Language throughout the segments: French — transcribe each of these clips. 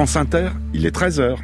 France Inter, il est 13h.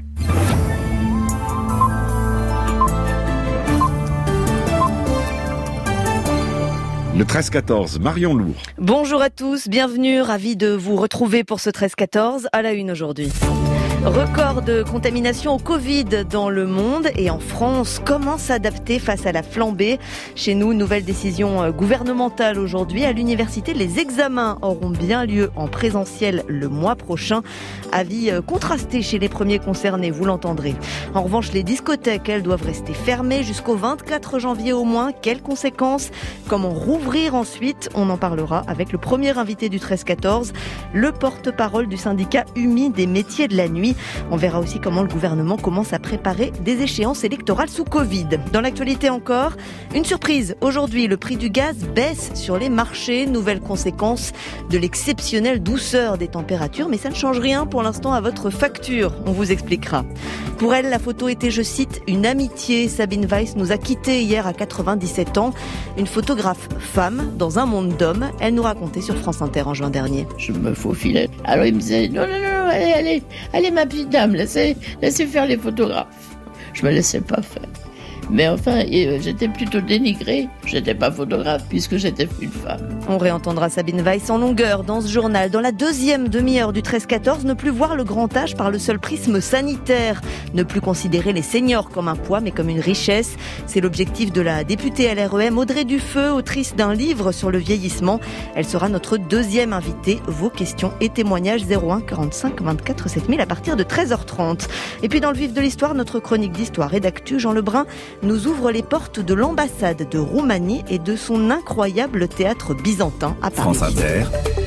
Le 13-14, Marion Lourd. Bonjour à tous, bienvenue, ravi de vous retrouver pour ce 13-14 à la une aujourd'hui. Record de contamination au Covid dans le monde et en France. Comment s'adapter face à la flambée ? Chez nous, nouvelle décision gouvernementale aujourd'hui. À l'université, les examens auront bien lieu en présentiel le mois prochain. Avis contrasté chez les premiers concernés, vous l'entendrez. En revanche, les discothèques, elles, doivent rester fermées jusqu'au 24 janvier au moins. Quelles conséquences ? Comment rouvrir ensuite ? On en parlera avec le premier invité du 13-14, le porte-parole du syndicat UMI des métiers de la nuit. On verra aussi comment le gouvernement commence à préparer des échéances électorales sous Covid. Dans l'actualité encore, une surprise. Aujourd'hui, le prix du gaz baisse sur les marchés. Nouvelle conséquence de l'exceptionnelle douceur des températures. Mais ça ne change rien pour l'instant à votre facture. On vous expliquera. Pour elle, la photo était, je cite, une amitié. Sabine Weiss nous a quittés hier à 97 ans. Une photographe femme dans un monde d'hommes. Elle nous racontait sur France Inter en juin dernier. Je me faufilais. Alors il me disait, non, allez ma petite dame, laissez faire les photographes. Je me laissais pas faire. Mais enfin, j'étais plutôt dénigrée. J'étais pas photographe puisque j'étais une femme. On réentendra Sabine Weiss en longueur dans ce journal. Dans la deuxième demi-heure du 13-14, ne plus voir le grand âge par le seul prisme sanitaire. Ne plus considérer les seniors comme un poids mais comme une richesse. C'est l'objectif de la députée LREM Audrey Dufeu, autrice d'un livre sur le vieillissement. Elle sera notre deuxième invitée. Vos questions et témoignages 01 45 24 7000 à partir de 13h30. Et puis dans le vif de l'histoire, notre chronique d'histoire et d'actu, Jean Lebrun nous ouvre les portes de l'ambassade de Roumanie et de son incroyable théâtre byzantin à Paris. France Inter,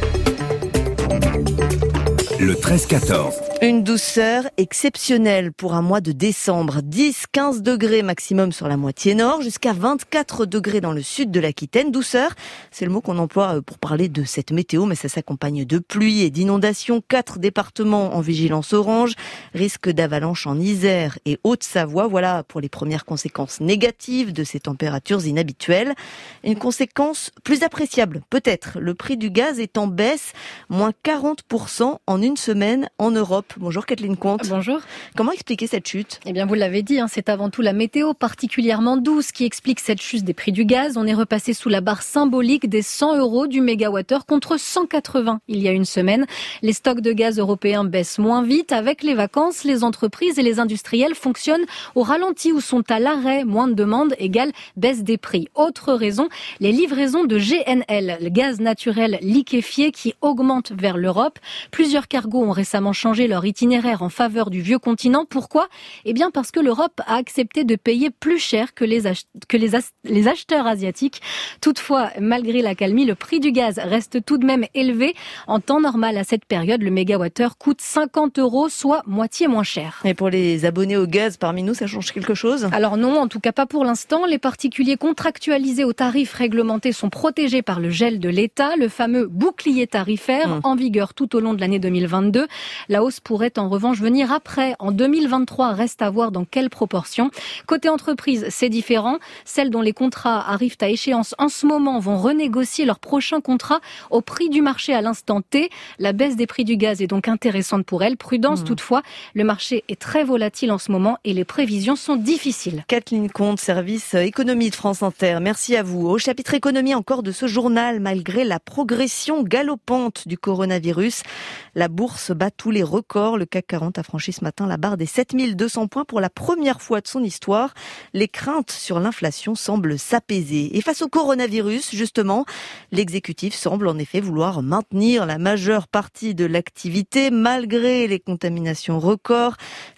le 13-14. Une douceur exceptionnelle pour un mois de décembre. 10-15 degrés maximum sur la moitié nord, jusqu'à 24 degrés dans le sud de l'Aquitaine. Douceur, c'est le mot qu'on emploie pour parler de cette météo, mais ça s'accompagne de pluie et d'inondations. 4 départements en vigilance orange, risque d'avalanche en Isère et Haute-Savoie. Voilà pour les premières conséquences négatives de ces températures inhabituelles. Une conséquence plus appréciable, peut-être. Le prix du gaz est en baisse, moins 40% en une semaine en Europe. Bonjour Kathleen Comte. Bonjour. Comment expliquer cette chute ? Eh bien, vous l'avez dit, c'est avant tout la météo particulièrement douce qui explique cette chute des prix du gaz. On est repassé sous la barre symbolique des 100 € du mégawattheure contre 180 il y a une semaine. Les stocks de gaz européens baissent moins vite. Avec les vacances, les entreprises et les industriels fonctionnent au ralenti ou sont à l'arrêt. Moins de demandes égale baisse des prix. Autre raison, les livraisons de GNL, le gaz naturel liquéfié qui augmente vers l'Europe. Plusieurs cargos ont récemment changé leur itinéraire en faveur du vieux continent. Pourquoi ? Eh bien parce que l'Europe a accepté de payer plus cher que les acheteurs asiatiques. Toutefois, malgré l'accalmie, le prix du gaz reste tout de même élevé. En temps normal, à cette période, le mégawattheure coûte 50 €, soit moitié moins cher. Et pour les abonnés au gaz parmi nous, ça change quelque chose ? Alors non, en tout cas pas pour l'instant. Les particuliers contractualisés aux tarifs réglementés sont protégés par le gel de l'État, le fameux bouclier tarifaire en vigueur tout au long de l'année 2022. La hausse pourrait en revanche venir après. En 2023, reste à voir dans quelle proportion. Côté entreprise, c'est différent. Celles dont les contrats arrivent à échéance en ce moment vont renégocier leur prochain contrat au prix du marché à l'instant T. La baisse des prix du gaz est donc intéressante pour elles. Prudence toutefois, le marché est très volatile en ce moment et les prévisions sont difficiles. Kathleen Comte, service économie de France Inter. Merci à vous. Au chapitre économie encore de ce journal, malgré la progression galopante du coronavirus, la bourse bat tous les records. Le CAC 40 a franchi ce matin la barre des 7200 points pour la première fois de son histoire. Les craintes sur l'inflation semblent s'apaiser. Et face au coronavirus, justement, l'exécutif semble en effet vouloir maintenir la majeure partie de l'activité malgré les contaminations records.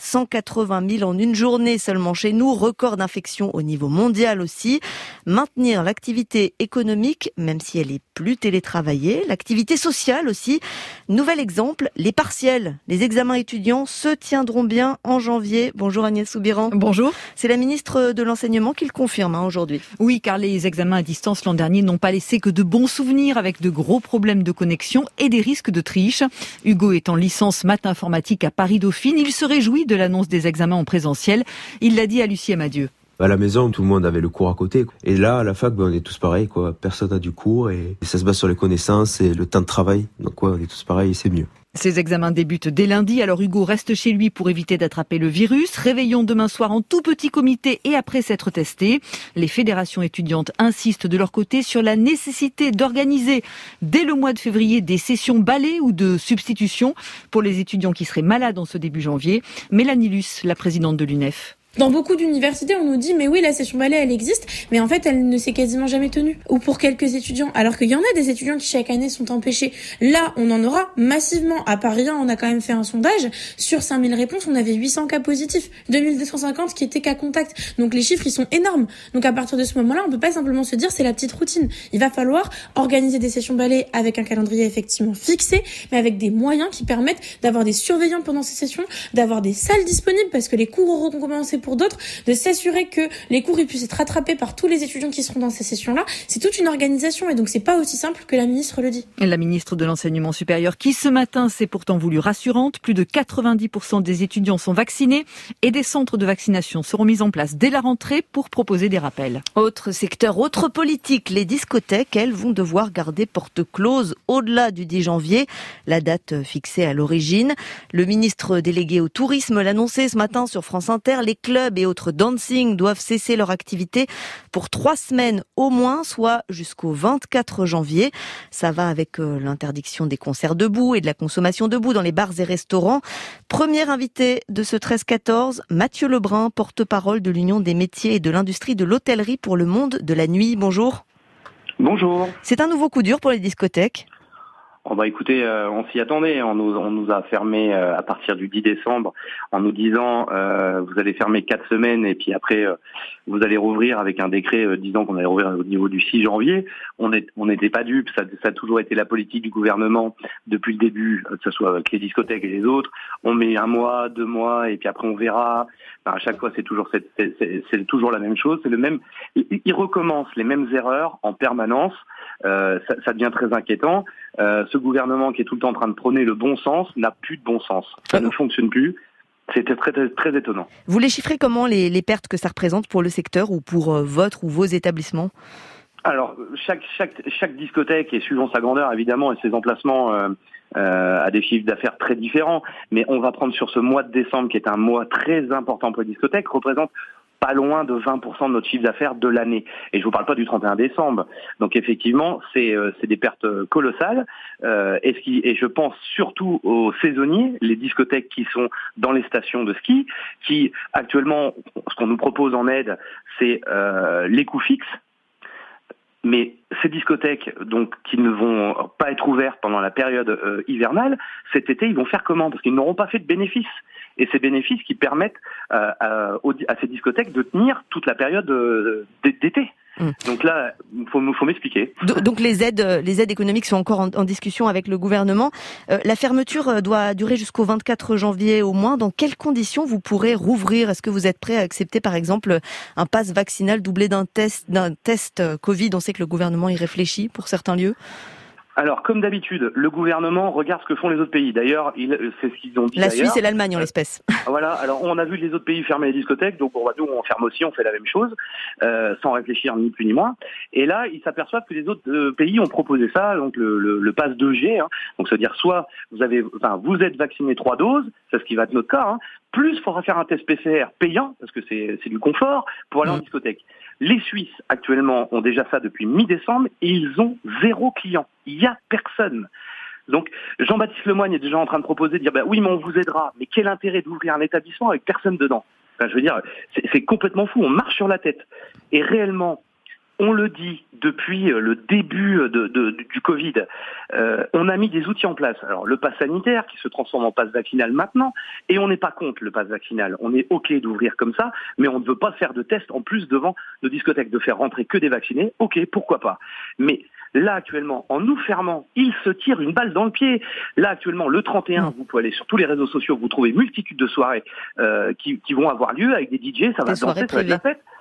180 000 en une journée seulement chez nous, record d'infection au niveau mondial aussi. Maintenir l'activité économique, même si elle est plus télétravaillée, l'activité sociale aussi. Nouvel exemple, les partiels. Les examens étudiants se tiendront bien en janvier. Bonjour Agnès Soubiran. Bonjour. C'est la ministre de l'Enseignement qui le confirme aujourd'hui. Oui, car les examens à distance l'an dernier n'ont pas laissé que de bons souvenirs avec de gros problèmes de connexion et des risques de triche. Hugo est en licence maths informatique à Paris-Dauphine. Il se réjouit de l'annonce des examens en présentiel. Il l'a dit à Lucie Amadieu. À la maison, tout le monde avait le cours à côté. Et là, à la fac, on est tous pareils, quoi. Personne n'a du cours et ça se base sur les connaissances et le temps de travail. Donc, on est tous pareils et c'est mieux. Ces examens débutent dès lundi, alors Hugo reste chez lui pour éviter d'attraper le virus. Réveillon demain soir en tout petit comité et après s'être testé. Les fédérations étudiantes insistent de leur côté sur la nécessité d'organiser dès le mois de février des sessions balai ou de substitution pour les étudiants qui seraient malades en ce début janvier. Mélanie Luce, la présidente de l'UNEF. Dans beaucoup d'universités, on nous dit mais oui, la session balai, elle existe, mais en fait, elle ne s'est quasiment jamais tenue. Ou pour quelques étudiants, alors qu'il y en a des étudiants qui chaque année sont empêchés. Là, on en aura massivement. À Paris 1, on a quand même fait un sondage. Sur 5000 réponses, on avait 800 cas positifs, 2250 qui étaient cas contact. Donc les chiffres, ils sont énormes. Donc à partir de ce moment-là, on peut pas simplement se dire c'est la petite routine. Il va falloir organiser des sessions balai avec un calendrier effectivement fixé, mais avec des moyens qui permettent d'avoir des surveillants pendant ces sessions, d'avoir des salles disponibles parce que les cours auront commencé pour d'autres, de s'assurer que les cours ils puissent être rattrapés par tous les étudiants qui seront dans ces sessions-là. C'est toute une organisation et donc c'est pas aussi simple que la ministre le dit. La ministre de l'Enseignement supérieur qui ce matin s'est pourtant voulue rassurante. Plus de 90% des étudiants sont vaccinés et des centres de vaccination seront mis en place dès la rentrée pour proposer des rappels. Autre secteur, autre politique, les discothèques, elles vont devoir garder porte close au-delà du 10 janvier, la date fixée à l'origine. Le ministre délégué au tourisme l'annonçait ce matin sur France Inter, les clubs et autres dancing doivent cesser leur activité pour 3 semaines au moins, soit jusqu'au 24 janvier. Ça va avec l'interdiction des concerts debout et de la consommation debout dans les bars et restaurants. Premier invité de ce 13-14, Mathieu Lebrun, porte-parole de l'Union des métiers et de l'industrie de l'hôtellerie pour le monde de la nuit. Bonjour. Bonjour. C'est un nouveau coup dur pour les discothèques. Oh bah écoutez, on s'y attendait. On nous a fermé à partir du 10 décembre en nous disant vous allez fermer 4 semaines et puis après vous allez rouvrir avec un décret disant qu'on allait rouvrir au niveau du 6 janvier. On n'était pas dupes. Ça a toujours été la politique du gouvernement depuis le début, que ce soit avec les discothèques et les autres. On met 1 mois, 2 mois et puis après on verra. Enfin, à chaque fois c'est toujours la même chose. C'est le même. Ils recommencent les mêmes erreurs en permanence. Ça devient très inquiétant. Ce gouvernement qui est tout le temps en train de prôner le bon sens n'a plus de bon sens. Ça ne fonctionne plus. C'était très, très, très étonnant. Vous les chiffrez comment, les pertes que ça représente pour le secteur ou pour votre ou vos établissements ? Alors, chaque discothèque, et suivant sa grandeur évidemment et ses emplacements, a des chiffres d'affaires très différents. Mais on va prendre sur ce mois de décembre, qui est un mois très important pour les discothèques, représente pas loin de 20% de notre chiffre d'affaires de l'année. Et je vous parle pas du 31 décembre. Donc effectivement, c'est des pertes colossales. Et je pense surtout aux saisonniers, les discothèques qui sont dans les stations de ski, qui actuellement, ce qu'on nous propose en aide, c'est les coûts fixes. Mais ces discothèques, donc, qui ne vont pas être ouvertes pendant la période hivernale, cet été, ils vont faire comment ? Parce qu'ils n'auront pas fait de bénéfices. Et ces bénéfices qui permettent à ces discothèques de tenir toute la période d'été. Donc là, il faut m'expliquer. Donc les aides économiques sont encore en discussion avec le gouvernement. La fermeture doit durer jusqu'au 24 janvier au moins. Dans quelles conditions vous pourrez rouvrir ? Est-ce que vous êtes prêt à accepter par exemple un pass vaccinal doublé d'un test Covid ? On sait que le gouvernement y réfléchit pour certains lieux. Alors, comme d'habitude, le gouvernement regarde ce que font les autres pays. D'ailleurs, c'est ce qu'ils ont dit. La Suisse et l'Allemagne en l'espèce. Voilà. Alors, on a vu les autres pays fermer les discothèques, donc nous, on ferme aussi, on fait la même chose, sans réfléchir ni plus ni moins. Et là, ils s'aperçoivent que les autres pays ont proposé ça, donc le pass 2G. Donc, c'est-à-dire soit vous êtes vacciné 3 doses, c'est ce qui va être notre cas. Plus, il faudra faire un test PCR payant, parce que c'est du confort, pour aller en discothèque. Les Suisses, actuellement, ont déjà ça depuis mi-décembre et ils ont 0 client. Il n'y a personne. Donc, Jean-Baptiste Lemoyne est déjà en train de proposer, de dire, oui, mais on vous aidera. Mais quel intérêt d'ouvrir un établissement avec personne dedans ? Enfin, je veux dire, c'est complètement fou. On marche sur la tête. Et réellement, on le dit depuis le début du Covid, on a mis des outils en place. Alors le pass sanitaire qui se transforme en pass vaccinal maintenant, et on n'est pas contre le pass vaccinal. On est OK d'ouvrir comme ça, mais on ne veut pas faire de tests en plus devant nos discothèques, de faire rentrer que des vaccinés. OK, pourquoi pas. Mais là actuellement, en nous fermant, ils se tirent une balle dans le pied. Là actuellement, le 31, vous pouvez aller sur tous les réseaux sociaux, vous trouvez multitude de soirées qui vont avoir lieu avec des DJ, ça va danser, ça va être la fête.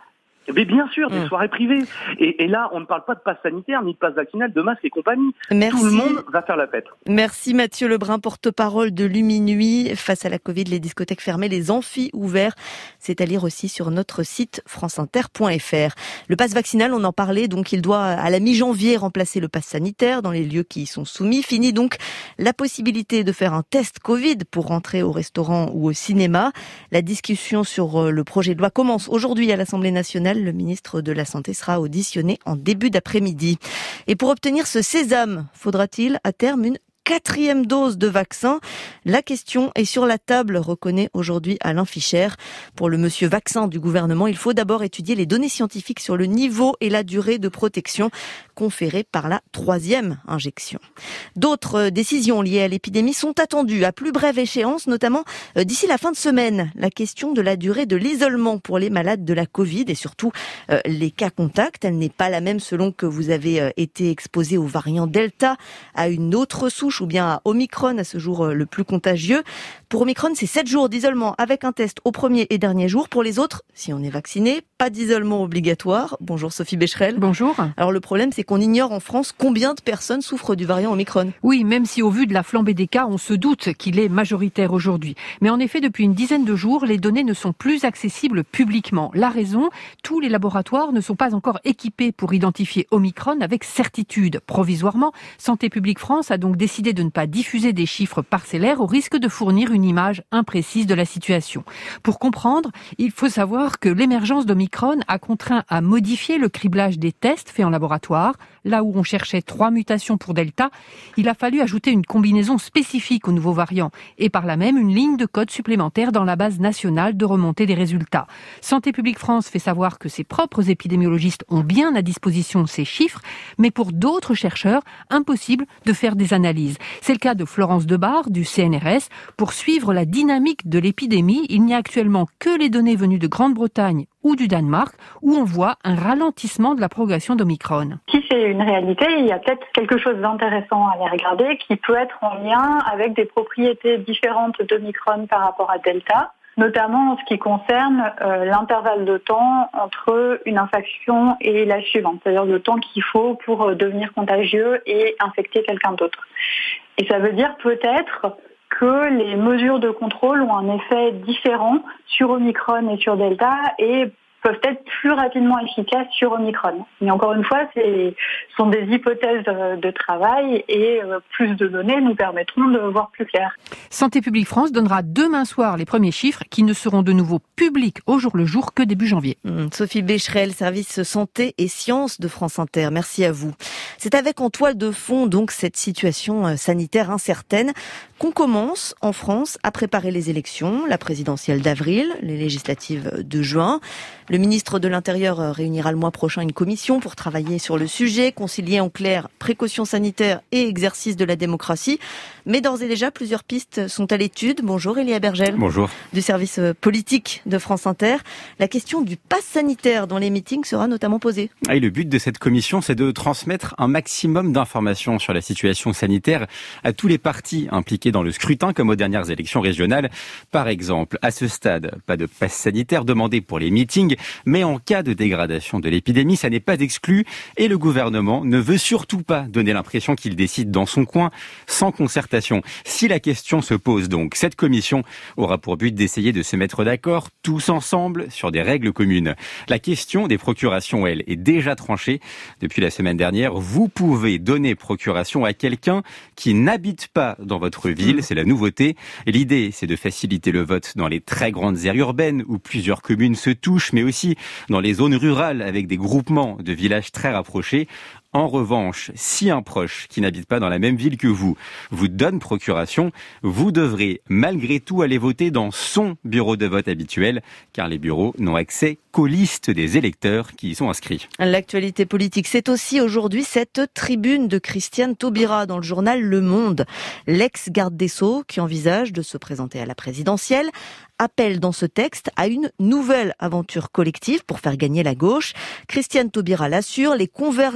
Mais bien sûr, des soirées privées. Et là, on ne parle pas de passe sanitaire, ni de passe vaccinal, de masque et compagnie. Merci. Tout le monde va faire la fête. Merci Mathieu Lebrun, porte-parole de Luminuit. Face à la Covid, les discothèques fermées, les amphis ouverts. C'est à lire aussi sur notre site franceinter.fr. Le passe vaccinal, on en parlait, donc il doit à la mi-janvier remplacer le passe sanitaire dans les lieux qui y sont soumis. Fini donc la possibilité de faire un test Covid pour rentrer au restaurant ou au cinéma. La discussion sur le projet de loi commence aujourd'hui à l'Assemblée nationale. Le ministre de la Santé sera auditionné en début d'après-midi. Et pour obtenir ce sésame, faudra-t-il à terme une 4e dose de vaccin? La question est sur la table, reconnaît aujourd'hui Alain Fischer. Pour le monsieur vaccin du gouvernement, il faut d'abord étudier les données scientifiques sur le niveau et la durée de protection conférée par la 3e injection. D'autres décisions liées à l'épidémie sont attendues à plus brève échéance, notamment d'ici la fin de semaine. La question de la durée de l'isolement pour les malades de la Covid et surtout les cas contacts. Elle n'est pas la même selon que vous avez été exposé au variant Delta, à une autre souche ou bien à Omicron, à ce jour le plus contagieux. Pour Omicron, c'est 7 jours d'isolement avec un test au premier et dernier jour. Pour les autres, si on est vacciné, pas d'isolement obligatoire. Bonjour Sophie Becherel. Bonjour. Alors le problème, c'est qu'on ignore en France combien de personnes souffrent du variant Omicron. Oui, même si au vu de la flambée des cas, on se doute qu'il est majoritaire aujourd'hui. Mais en effet, depuis une dizaine de jours, les données ne sont plus accessibles publiquement. La raison, tous les laboratoires ne sont pas encore équipés pour identifier Omicron avec certitude. Provisoirement, Santé publique France a donc décidé de ne pas diffuser des chiffres parcellaires au risque de fournir une image imprécise de la situation. Pour comprendre, il faut savoir que l'émergence d'Omicron a contraint à modifier le criblage des tests faits en laboratoire. Là où on cherchait 3 mutations pour Delta, il a fallu ajouter une combinaison spécifique au nouveau variant et par là même une ligne de code supplémentaire dans la base nationale de remontée des résultats. Santé publique France fait savoir que ses propres épidémiologistes ont bien à disposition ces chiffres, mais pour d'autres chercheurs, impossible de faire des analyses. C'est le cas de Florence Debar du CNRS. Pour suivre la dynamique de l'épidémie, il n'y a actuellement que les données venues de Grande-Bretagne ou du Danemark, où on voit un ralentissement de la progression d'Omicron. Si c'est une réalité, il y a peut-être quelque chose d'intéressant à aller regarder qui peut être en lien avec des propriétés différentes d'Omicron par rapport à Delta, notamment en ce qui concerne l'intervalle de temps entre une infection et la suivante, c'est-à-dire le temps qu'il faut pour devenir contagieux et infecter quelqu'un d'autre. Et ça veut dire peut-être que les mesures de contrôle ont un effet différent sur Omicron et sur Delta et peuvent être plus rapidement efficaces sur Omicron. Mais encore une fois, ce sont des hypothèses de travail et plus de données nous permettront de voir plus clair. Santé publique France donnera demain soir les premiers chiffres qui ne seront de nouveau publics au jour le jour que début janvier. Sophie Becherel, service santé et sciences de France Inter. Merci à vous. C'est avec en toile de fond donc cette situation sanitaire incertaine qu'on commence en France à préparer les élections, la présidentielle d'avril, les législatives de juin. Le ministre de l'Intérieur réunira le mois prochain une commission pour travailler sur le sujet, concilier en clair précautions sanitaires et exercice de la démocratie. Mais d'ores et déjà, plusieurs pistes sont à l'étude. Bonjour Elia Bergel. Bonjour. Du service politique de France Inter. La question du pass sanitaire dans les meetings sera notamment posée. Et le but de cette commission, c'est de transmettre un maximum d'informations sur la situation sanitaire à tous les partis impliqués dans le scrutin, comme aux dernières élections régionales. Par exemple, à ce stade, pas de pass sanitaire demandé pour les meetings, mais en cas de dégradation de l'épidémie, ça n'est pas exclu et le gouvernement ne veut surtout pas donner l'impression qu'il décide dans son coin sans concertation. Si la question se pose donc, cette commission aura pour but d'essayer de se mettre d'accord tous ensemble sur des règles communes. La question des procurations, elle, est déjà tranchée. Depuis la semaine dernière, vous pouvez donner procuration à quelqu'un qui n'habite pas dans votre ville, c'est la nouveauté. L'idée, c'est de faciliter le vote dans les très grandes aires urbaines où plusieurs communes se touchent, mais aussi dans les zones rurales avec des groupements de villages très rapprochés. En revanche, si un proche qui n'habite pas dans la même ville que vous donne procuration, vous devrez malgré tout aller voter dans son bureau de vote habituel, car les bureaux n'ont accès qu'aux listes des électeurs qui y sont inscrits. L'actualité politique, c'est aussi aujourd'hui cette tribune de Christiane Taubira dans le journal Le Monde. L'ex-garde des Sceaux, qui envisage de se présenter à la présidentielle, appelle dans ce texte à une nouvelle aventure collective pour faire gagner la gauche. Christiane Taubira l'assure, les convergences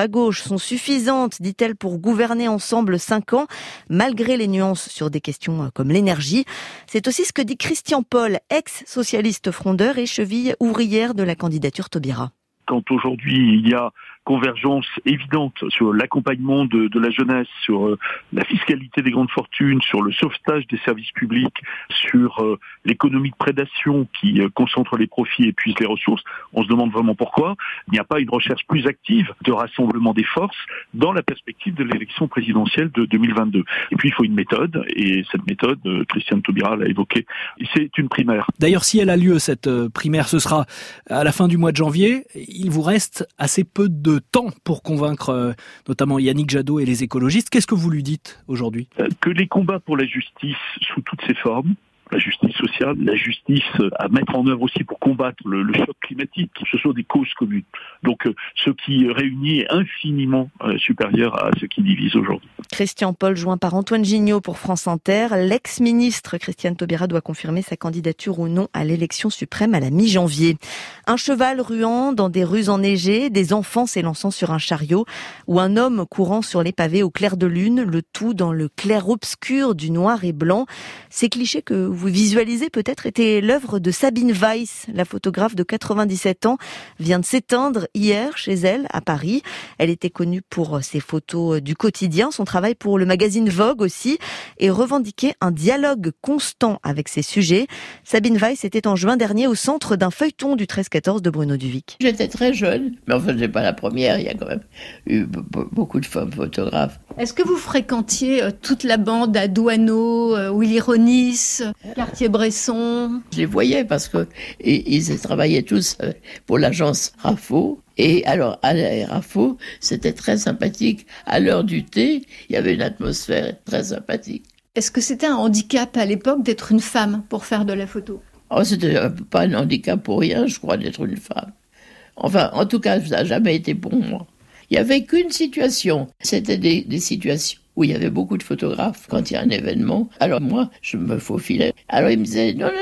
à gauche sont suffisantes, dit-elle, pour gouverner ensemble 5 ans, malgré les nuances sur des questions comme l'énergie. C'est aussi ce que dit Christian Paul, ex-socialiste frondeur et cheville ouvrière de la candidature Taubira. Quand aujourd'hui il y a convergence évidente sur l'accompagnement de la jeunesse, sur la fiscalité des grandes fortunes, sur le sauvetage des services publics, sur l'économie de prédation qui concentre les profits et épuise les ressources, on se demande vraiment pourquoi il n'y a pas une recherche plus active de rassemblement des forces dans la perspective de l'élection présidentielle de 2022. Et puis il faut une méthode, et cette méthode, Christiane Taubira l'a évoquée, c'est une primaire. D'ailleurs, si elle a lieu, cette primaire, ce sera à la fin du mois de janvier. Il vous reste assez peu de temps pour convaincre notamment Yannick Jadot et les écologistes. Qu'est-ce que vous lui dites aujourd'hui ? Que les combats pour la justice sous toutes ses formes, la justice sociale, la justice à mettre en œuvre aussi pour combattre le choc climatique, ce sont des causes communes. Donc ce qui réunit est infiniment supérieur à ce qui divise aujourd'hui. Christian Paul, joint par Antoine Gignot pour France Inter. L'ex-ministre Christiane Taubira doit confirmer sa candidature ou non à l'élection suprême à la mi-janvier. Un cheval ruant dans des rues enneigées, des enfants s'élançant sur un chariot ou un homme courant sur les pavés au clair de lune, le tout dans le clair-obscur du noir et blanc. Ces clichés que vous visualisez peut-être étaient l'œuvre de Sabine Weiss. La photographe de 97 ans vient de s'éteindre hier chez elle à Paris. Elle était connue pour ses photos du quotidien, son travail pour le magazine Vogue aussi, et revendiquait un dialogue constant avec ses sujets. Sabine Weiss était en juin dernier au centre d'un feuilleton du 13-14 de Bruno Duvic. J'étais très jeune, mais enfin, je n'étais pas la première. Il y a quand même eu beaucoup de femmes photographes. Est-ce que vous fréquentiez toute la bande à Douaneau, Willy Ronis, Cartier-Bresson ? Je les voyais parce que ils travaillaient tous pour l'agence Raffaut. Et alors, à la Raffaut, c'était très sympathique. À l'heure du thé, il y avait une atmosphère très sympathique. Est-ce que c'était un handicap à l'époque d'être une femme pour faire de la photo ? Oh, c'était pas un handicap pour rien, je crois, d'être une femme. Enfin, en tout cas, ça n'a jamais été pour moi. Il n'y avait qu'une situation. C'était des situations où il y avait beaucoup de photographes quand il y a un événement. Alors moi, je me faufilais. Alors ils me disaient, non,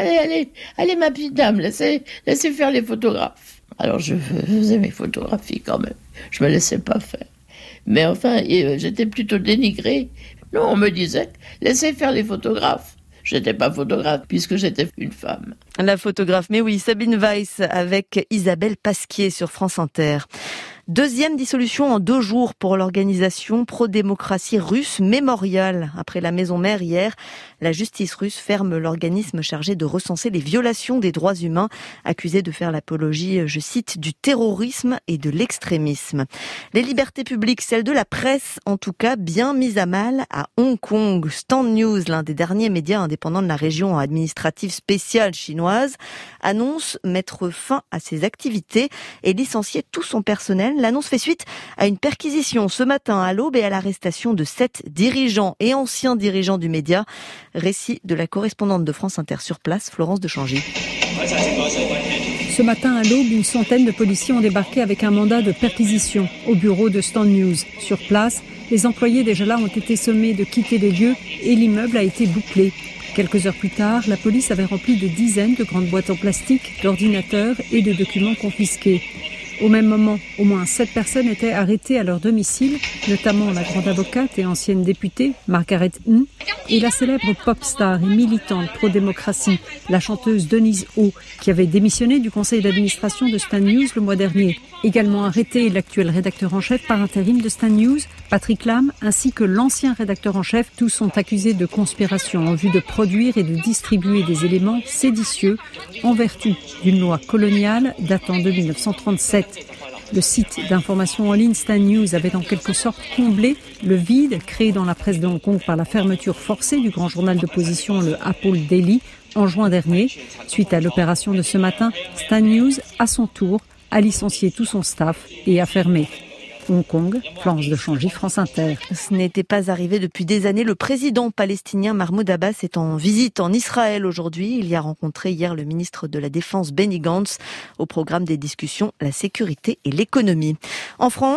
allez, ma petite dame, laissez faire les photographes. Alors je faisais mes photographies quand même. Je me laissais pas faire. Mais enfin, j'étais plutôt dénigrée. Non, on me disait, laissez faire les photographes. J'étais pas photographe puisque j'étais une femme. La photographe, mais oui, Sabine Weiss avec Isabelle Pasquier sur France Inter. Deuxième dissolution en 2 jours pour l'organisation pro-démocratie russe Mémorial. Après la maison mère hier, la justice russe ferme l'organisme chargé de recenser les violations des droits humains, accusé de faire l'apologie, je cite, du terrorisme et de l'extrémisme. Les libertés publiques, celles de la presse, en tout cas, bien mises à mal à Hong Kong. Stand News, l'un des derniers médias indépendants de la région administrative spéciale chinoise, annonce mettre fin à ses activités et licencier tout son personnel. L'annonce fait suite à une perquisition ce matin à l'aube et à l'arrestation de 7 dirigeants et anciens dirigeants du média. Récit de la correspondante de France Inter sur place, Florence de Changy. Ce matin à l'aube, une centaine de policiers ont débarqué avec un mandat de perquisition au bureau de Stand News. Sur place, les employés déjà là ont été sommés de quitter les lieux et l'immeuble a été bouclé. Quelques heures plus tard, la police avait rempli de dizaines de grandes boîtes en plastique, d'ordinateurs et de documents confisqués. Au même moment, au moins 7 personnes étaient arrêtées à leur domicile, notamment la grande avocate et ancienne députée, Margaret Ng, et la célèbre pop star et militante pro-démocratie, la chanteuse Denise Ho, qui avait démissionné du conseil d'administration de Stand News le mois dernier. Également arrêté l'actuel rédacteur en chef par intérim de Stand News, Patrick Lam, ainsi que l'ancien rédacteur en chef. Tous sont accusés de conspiration en vue de produire et de distribuer des éléments séditieux en vertu d'une loi coloniale datant de 1937. Le site d'information en ligne Stand News avait en quelque sorte comblé le vide créé dans la presse de Hong Kong par la fermeture forcée du grand journal d'opposition, le Apple Daily, en juin dernier. Suite à l'opération de ce matin, Stand News, à son tour, a licencié tout son staff et a fermé. Hong Kong, Florence de Changy, France Inter. Ce n'était pas arrivé depuis des années. Le président palestinien Mahmoud Abbas est en visite en Israël aujourd'hui. Il y a rencontré hier le ministre de la Défense Benny Gantz. Au programme des discussions, la sécurité et l'économie. En France,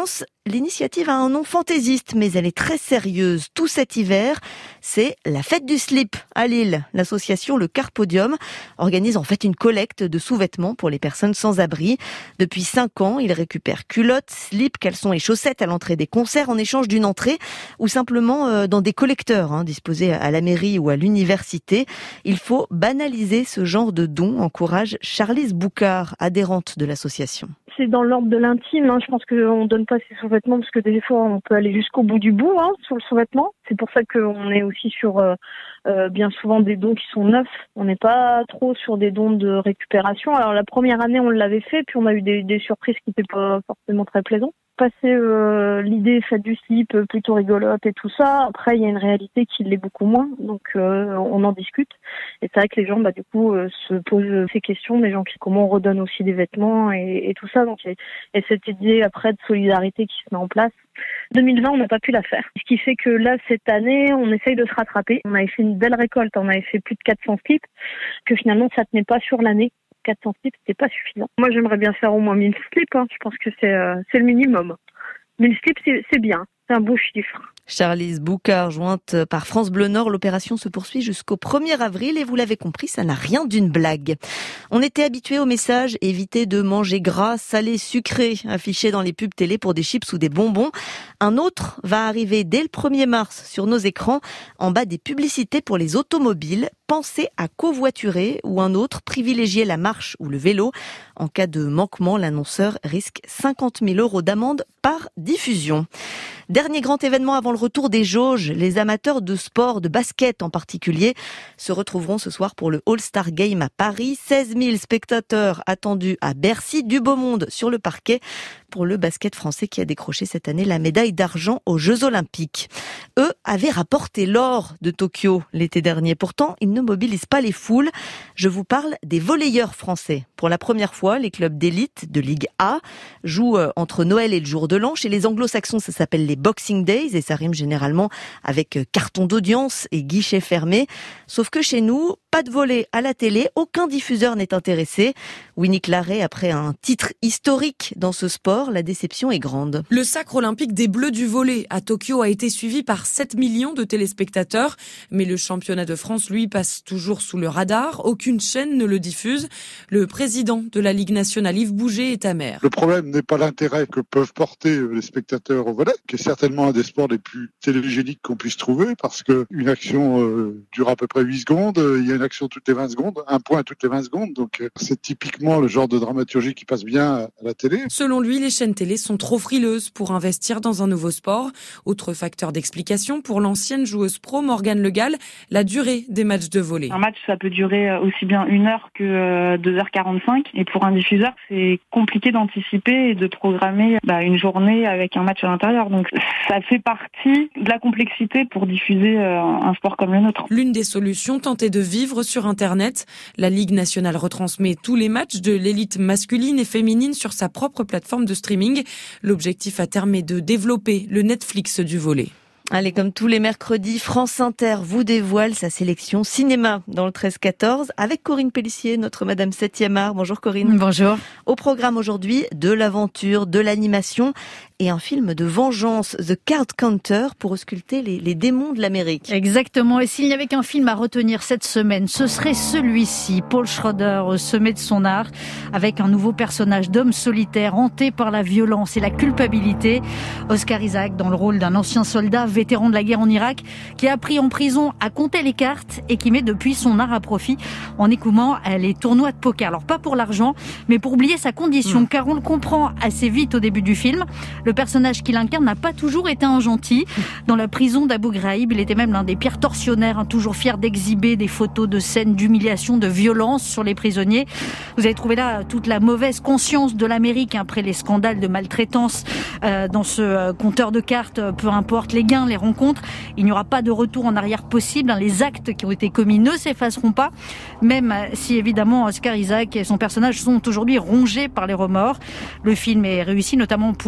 l'initiative a un nom fantaisiste, mais elle est très sérieuse. Tout cet hiver, c'est la fête du slip à Lille. L'association Le Carpodium organise en fait une collecte de sous-vêtements pour les personnes sans abri. Depuis 5 ans, ils récupèrent culottes, slips, caleçons et chaussettes à l'entrée des concerts en échange d'une entrée ou simplement dans des collecteurs disposés à la mairie ou à l'université. Il faut banaliser ce genre de dons, encourage Charlize Boucard, adhérente de l'association. C'est dans l'ordre de l'intime. Je pense qu'on donne pas ses sous-vêtements parce que des fois on peut aller jusqu'au bout du bout sur le sous-vêtement. C'est pour ça qu'on est aussi sur bien souvent des dons qui sont neufs. On n'est pas trop sur des dons de récupération. Alors la première année on l'avait fait, puis on a eu des surprises qui n'étaient pas forcément très plaisantes. Passer l'idée fête du slip plutôt rigolote et tout ça, après il y a une réalité qui l'est beaucoup moins, donc on en discute. Et c'est vrai que les gens du coup se posent ces questions, les gens comment on redonne aussi des vêtements et tout ça. Donc il y a cette idée après de solidarité qui se met en place. 2020 on n'a pas pu la faire, ce qui fait que là cette année on essaye de se rattraper. On avait fait une belle récolte, on avait fait plus de 400 slips, que finalement ça tenait pas sur l'année. 400 slips, c'était pas suffisant. Moi, j'aimerais bien faire au moins 1000 slips. Je pense que c'est le minimum. 1000 slips, c'est bien. C'est un beau chiffre. Charlize Boucard, jointe par France Bleu Nord. L'opération se poursuit jusqu'au 1er avril et vous l'avez compris, ça n'a rien d'une blague. On était habitué au message « Évitez de manger gras, salé, sucré » affiché dans les pubs télé pour des chips ou des bonbons. Un autre va arriver dès le 1er mars sur nos écrans, en bas des publicités pour les automobiles. Pensez à covoiturer ou un autre, privilégier la marche ou le vélo. En cas de manquement, l'annonceur risque 50 000 € d'amende par diffusion. Dernier grand événement avant le retour des jauges, les amateurs de sport, de basket en particulier, se retrouveront ce soir pour le All-Star Game à Paris. 16 000 spectateurs attendus à Bercy, du beau monde sur le parquet pour le basket français qui a décroché cette année la médaille d'argent aux Jeux Olympiques. Eux avaient rapporté l'or de Tokyo l'été dernier. Pourtant, ils ne mobilisent pas les foules. Je vous parle des volleyeurs français. Pour la première fois, les clubs d'élite de Ligue A jouent entre Noël et le jour de l'an. Chez les anglo-saxons, ça s'appelle les Boxing Days et ça rime généralement avec carton d'audience et guichet fermé. Sauf que chez nous, pas de volley à la télé, aucun diffuseur n'est intéressé. Winnie Claret, après un titre historique dans ce sport, la déception est grande. Le sacre olympique des Bleus du volley à Tokyo a été suivi par 7 millions de téléspectateurs. Mais le championnat de France, lui, passe toujours sous le radar. Aucune chaîne ne le diffuse. Le président de la Ligue nationale, Yves Bouget, est amer. Le problème n'est pas l'intérêt que peuvent porter les spectateurs au volley, qui est certainement un des sports les plus télégéniques qu'on puisse trouver, parce qu'une action dure à peu près 8 secondes. Il y a une action toutes les 20 secondes, un point toutes les 20 secondes. Donc c'est typiquement le genre de dramaturgie qui passe bien à la télé. Selon lui, les chaînes télé sont trop frileuses pour investir dans un nouveau sport. Autre facteur d'explication pour l'ancienne joueuse pro Morgane Le Gall, la durée des matchs de volley. Un match, ça peut durer aussi bien 1 heure que 2h45. Et pour un diffuseur, c'est compliqué d'anticiper et de programmer une journée avec un match à l'intérieur. Donc ça fait partie de la complexité pour diffuser un sport comme le nôtre. L'une des solutions, tenter de vivre sur Internet. La Ligue nationale retransmet tous les matchs de l'élite masculine et féminine sur sa propre plateforme de streaming. L'objectif à terme est de développer le Netflix du volley. Allez, comme tous les mercredis, France Inter vous dévoile sa sélection cinéma dans le 13-14 avec Corinne Pellissier, notre Madame 7e art. Bonjour Corinne. Bonjour. Au programme aujourd'hui, de l'aventure, de l'animation et un film de vengeance, The Card Counter, pour ausculter les démons de l'Amérique. Exactement. Et s'il n'y avait qu'un film à retenir cette semaine, ce serait celui-ci. Paul Schrader au sommet de son art, avec un nouveau personnage d'homme solitaire, hanté par la violence et la culpabilité. Oscar Isaac dans le rôle d'un ancien soldat vétéran de la guerre en Irak, qui a pris en prison à compter les cartes et qui met depuis son art à profit en écoumant les tournois de poker. Alors pas pour l'argent, mais pour oublier sa condition, car on le comprend assez vite au début du film. Le personnage qu'il incarne n'a pas toujours été un gentil. Dans la prison d'Abu Ghraib, il était même l'un des pires tortionnaires, toujours fier d'exhiber des photos de scènes d'humiliation, de violence sur les prisonniers. Vous avez trouvé là toute la mauvaise conscience de l'Amérique après les scandales de maltraitance dans ce compteur de cartes, peu importe les gains, les rencontres, il n'y aura pas de retour en arrière possible. Les actes qui ont été commis ne s'effaceront pas, même si évidemment Oscar Isaac et son personnage sont aujourd'hui rongés par les remords. Le film est réussi notamment pour la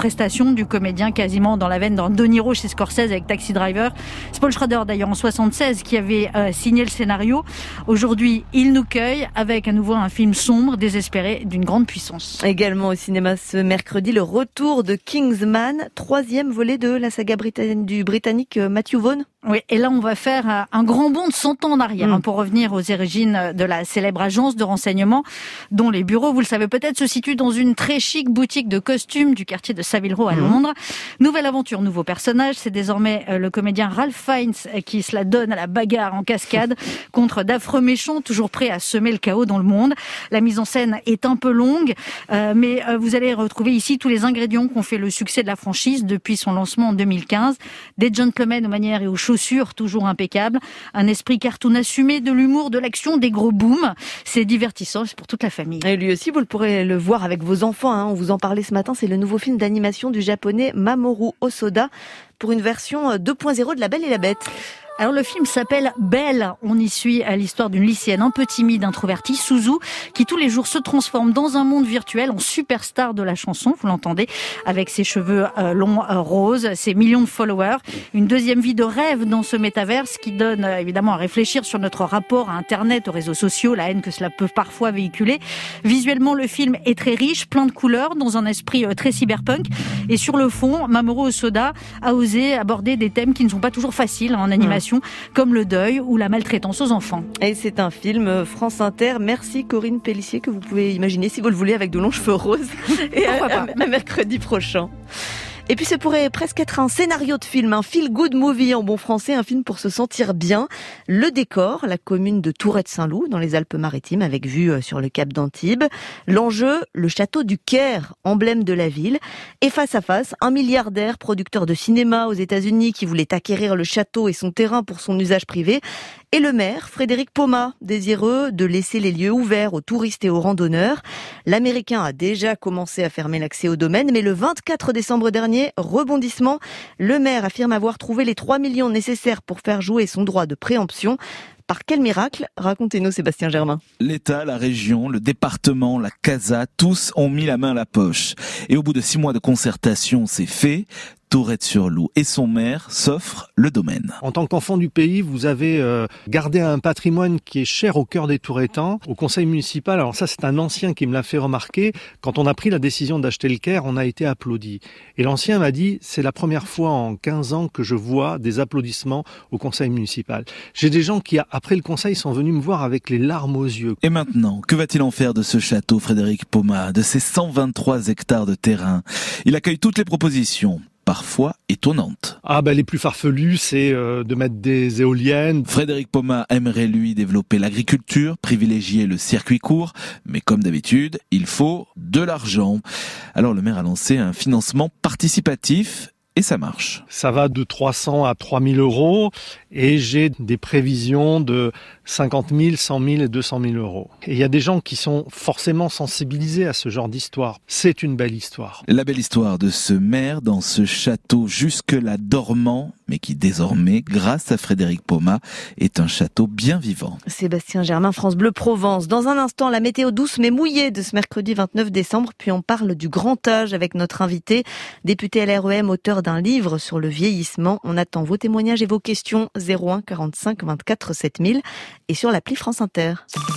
prestation du comédien, quasiment dans la veine d'un De Niro chez Scorsese avec Taxi Driver. C'est Paul Schrader d'ailleurs en 76 qui avait signé le scénario. Aujourd'hui, il nous cueille avec à nouveau un film sombre, désespéré, d'une grande puissance. Également au cinéma ce mercredi, le retour de Kingsman, 3e volet de la saga du Britannique Matthew Vaughn. Oui, et là on va faire un grand bond de 100 ans en arrière pour revenir aux origines de la célèbre agence de renseignement dont les bureaux, vous le savez peut-être, se situent dans une très chic boutique de costumes du quartier de Savile Row à Londres. Nouvelle aventure, nouveau personnage, c'est désormais le comédien Ralph Fiennes qui se la donne à la bagarre en cascade contre d'affreux méchants toujours prêts à semer le chaos dans le monde. La mise en scène est un peu longue, mais vous allez retrouver ici tous les ingrédients qui ont fait le succès de la franchise depuis son lancement en 2015. Des gentlemen aux manières et aux chaussures toujours impeccables, un esprit cartoon assumé, de l'humour, de l'action, des gros booms. C'est divertissant, c'est pour toute la famille. Et lui aussi, vous pourrez le voir avec vos enfants. On vous en parlait ce matin, c'est le nouveau film d'animation du japonais Mamoru Hosoda pour une version 2.0 de La Belle et la Bête. Alors le film s'appelle Belle. On y suit l'histoire d'une lycéenne un peu timide, introvertie, Suzu, qui tous les jours se transforme dans un monde virtuel en superstar de la chanson, vous l'entendez, avec ses cheveux longs roses, ses millions de followers, une deuxième vie de rêve dans ce métaverse qui donne évidemment à réfléchir sur notre rapport à Internet, aux réseaux sociaux, la haine que cela peut parfois véhiculer. Visuellement, le film est très riche, plein de couleurs, dans un esprit très cyberpunk. Et sur le fond, Mamoru Hosoda a osé aborder des thèmes qui ne sont pas toujours faciles en animation, comme le deuil ou la maltraitance aux enfants. Et c'est un film France Inter. Merci Corinne Pellissier, que vous pouvez imaginer si vous le voulez avec de longs cheveux roses. Et à mercredi prochain. Et puis ce pourrait presque être un scénario de film, un feel-good movie en bon français, un film pour se sentir bien. Le décor, la commune de Tourette-Saint-Loup, dans les Alpes-Maritimes, avec vue sur le cap d'Antibes. L'enjeu, le château du Caire, emblème de la ville. Et face à face, un milliardaire, producteur de cinéma aux États-Unis, qui voulait acquérir le château et son terrain pour son usage privé. Et le maire, Frédéric Poma, désireux de laisser les lieux ouverts aux touristes et aux randonneurs. L'Américain a déjà commencé à fermer l'accès au domaine, mais le 24 décembre dernier, rebondissement, le maire affirme avoir trouvé les 3 millions nécessaires pour faire jouer son droit de préemption. Par quel miracle? Racontez-nous, Sébastien Germain. L'État, la région, le département, la CASA, tous ont mis la main à la poche. Et au bout de 6 mois de concertation, c'est fait. Tourette-sur-Loup et son maire s'offrent le domaine. En tant qu'enfant du pays, vous avez gardé un patrimoine qui est cher au cœur des Tourettans. Au conseil municipal, alors ça c'est un ancien qui me l'a fait remarquer, quand on a pris la décision d'acheter le Caire, on a été applaudi. Et l'ancien m'a dit, c'est la première fois en 15 ans que je vois des applaudissements au conseil municipal. J'ai des gens qui, après le conseil, sont venus me voir avec les larmes aux yeux. Et maintenant, que va-t-il en faire de ce château, Frédéric Poma, de ses 123 hectares de terrain? Il accueille toutes les propositions, parfois étonnantes. Les plus farfelus, c'est de mettre des éoliennes. Frédéric Poma aimerait, lui, développer l'agriculture, privilégier le circuit court, mais comme d'habitude, il faut de l'argent. Alors le maire a lancé un financement participatif. Et ça marche. Ça va de 300 à 3000 euros et j'ai des prévisions de 50 000, 100 000 et 200 000 euros. Et il y a des gens qui sont forcément sensibilisés à ce genre d'histoire. C'est une belle histoire. La belle histoire de ce maire dans ce château jusque-là dormant, mais qui désormais, grâce à Frédéric Poma, est un château bien vivant. Sébastien Germain, France Bleu Provence. Dans un instant, la météo douce mais mouillée de ce mercredi 29 décembre. Puis on parle du grand âge avec notre invité, député LREM, auteur d'un livre sur le vieillissement. On attend vos témoignages et vos questions 01 45 24 7000 et sur l'appli France Inter.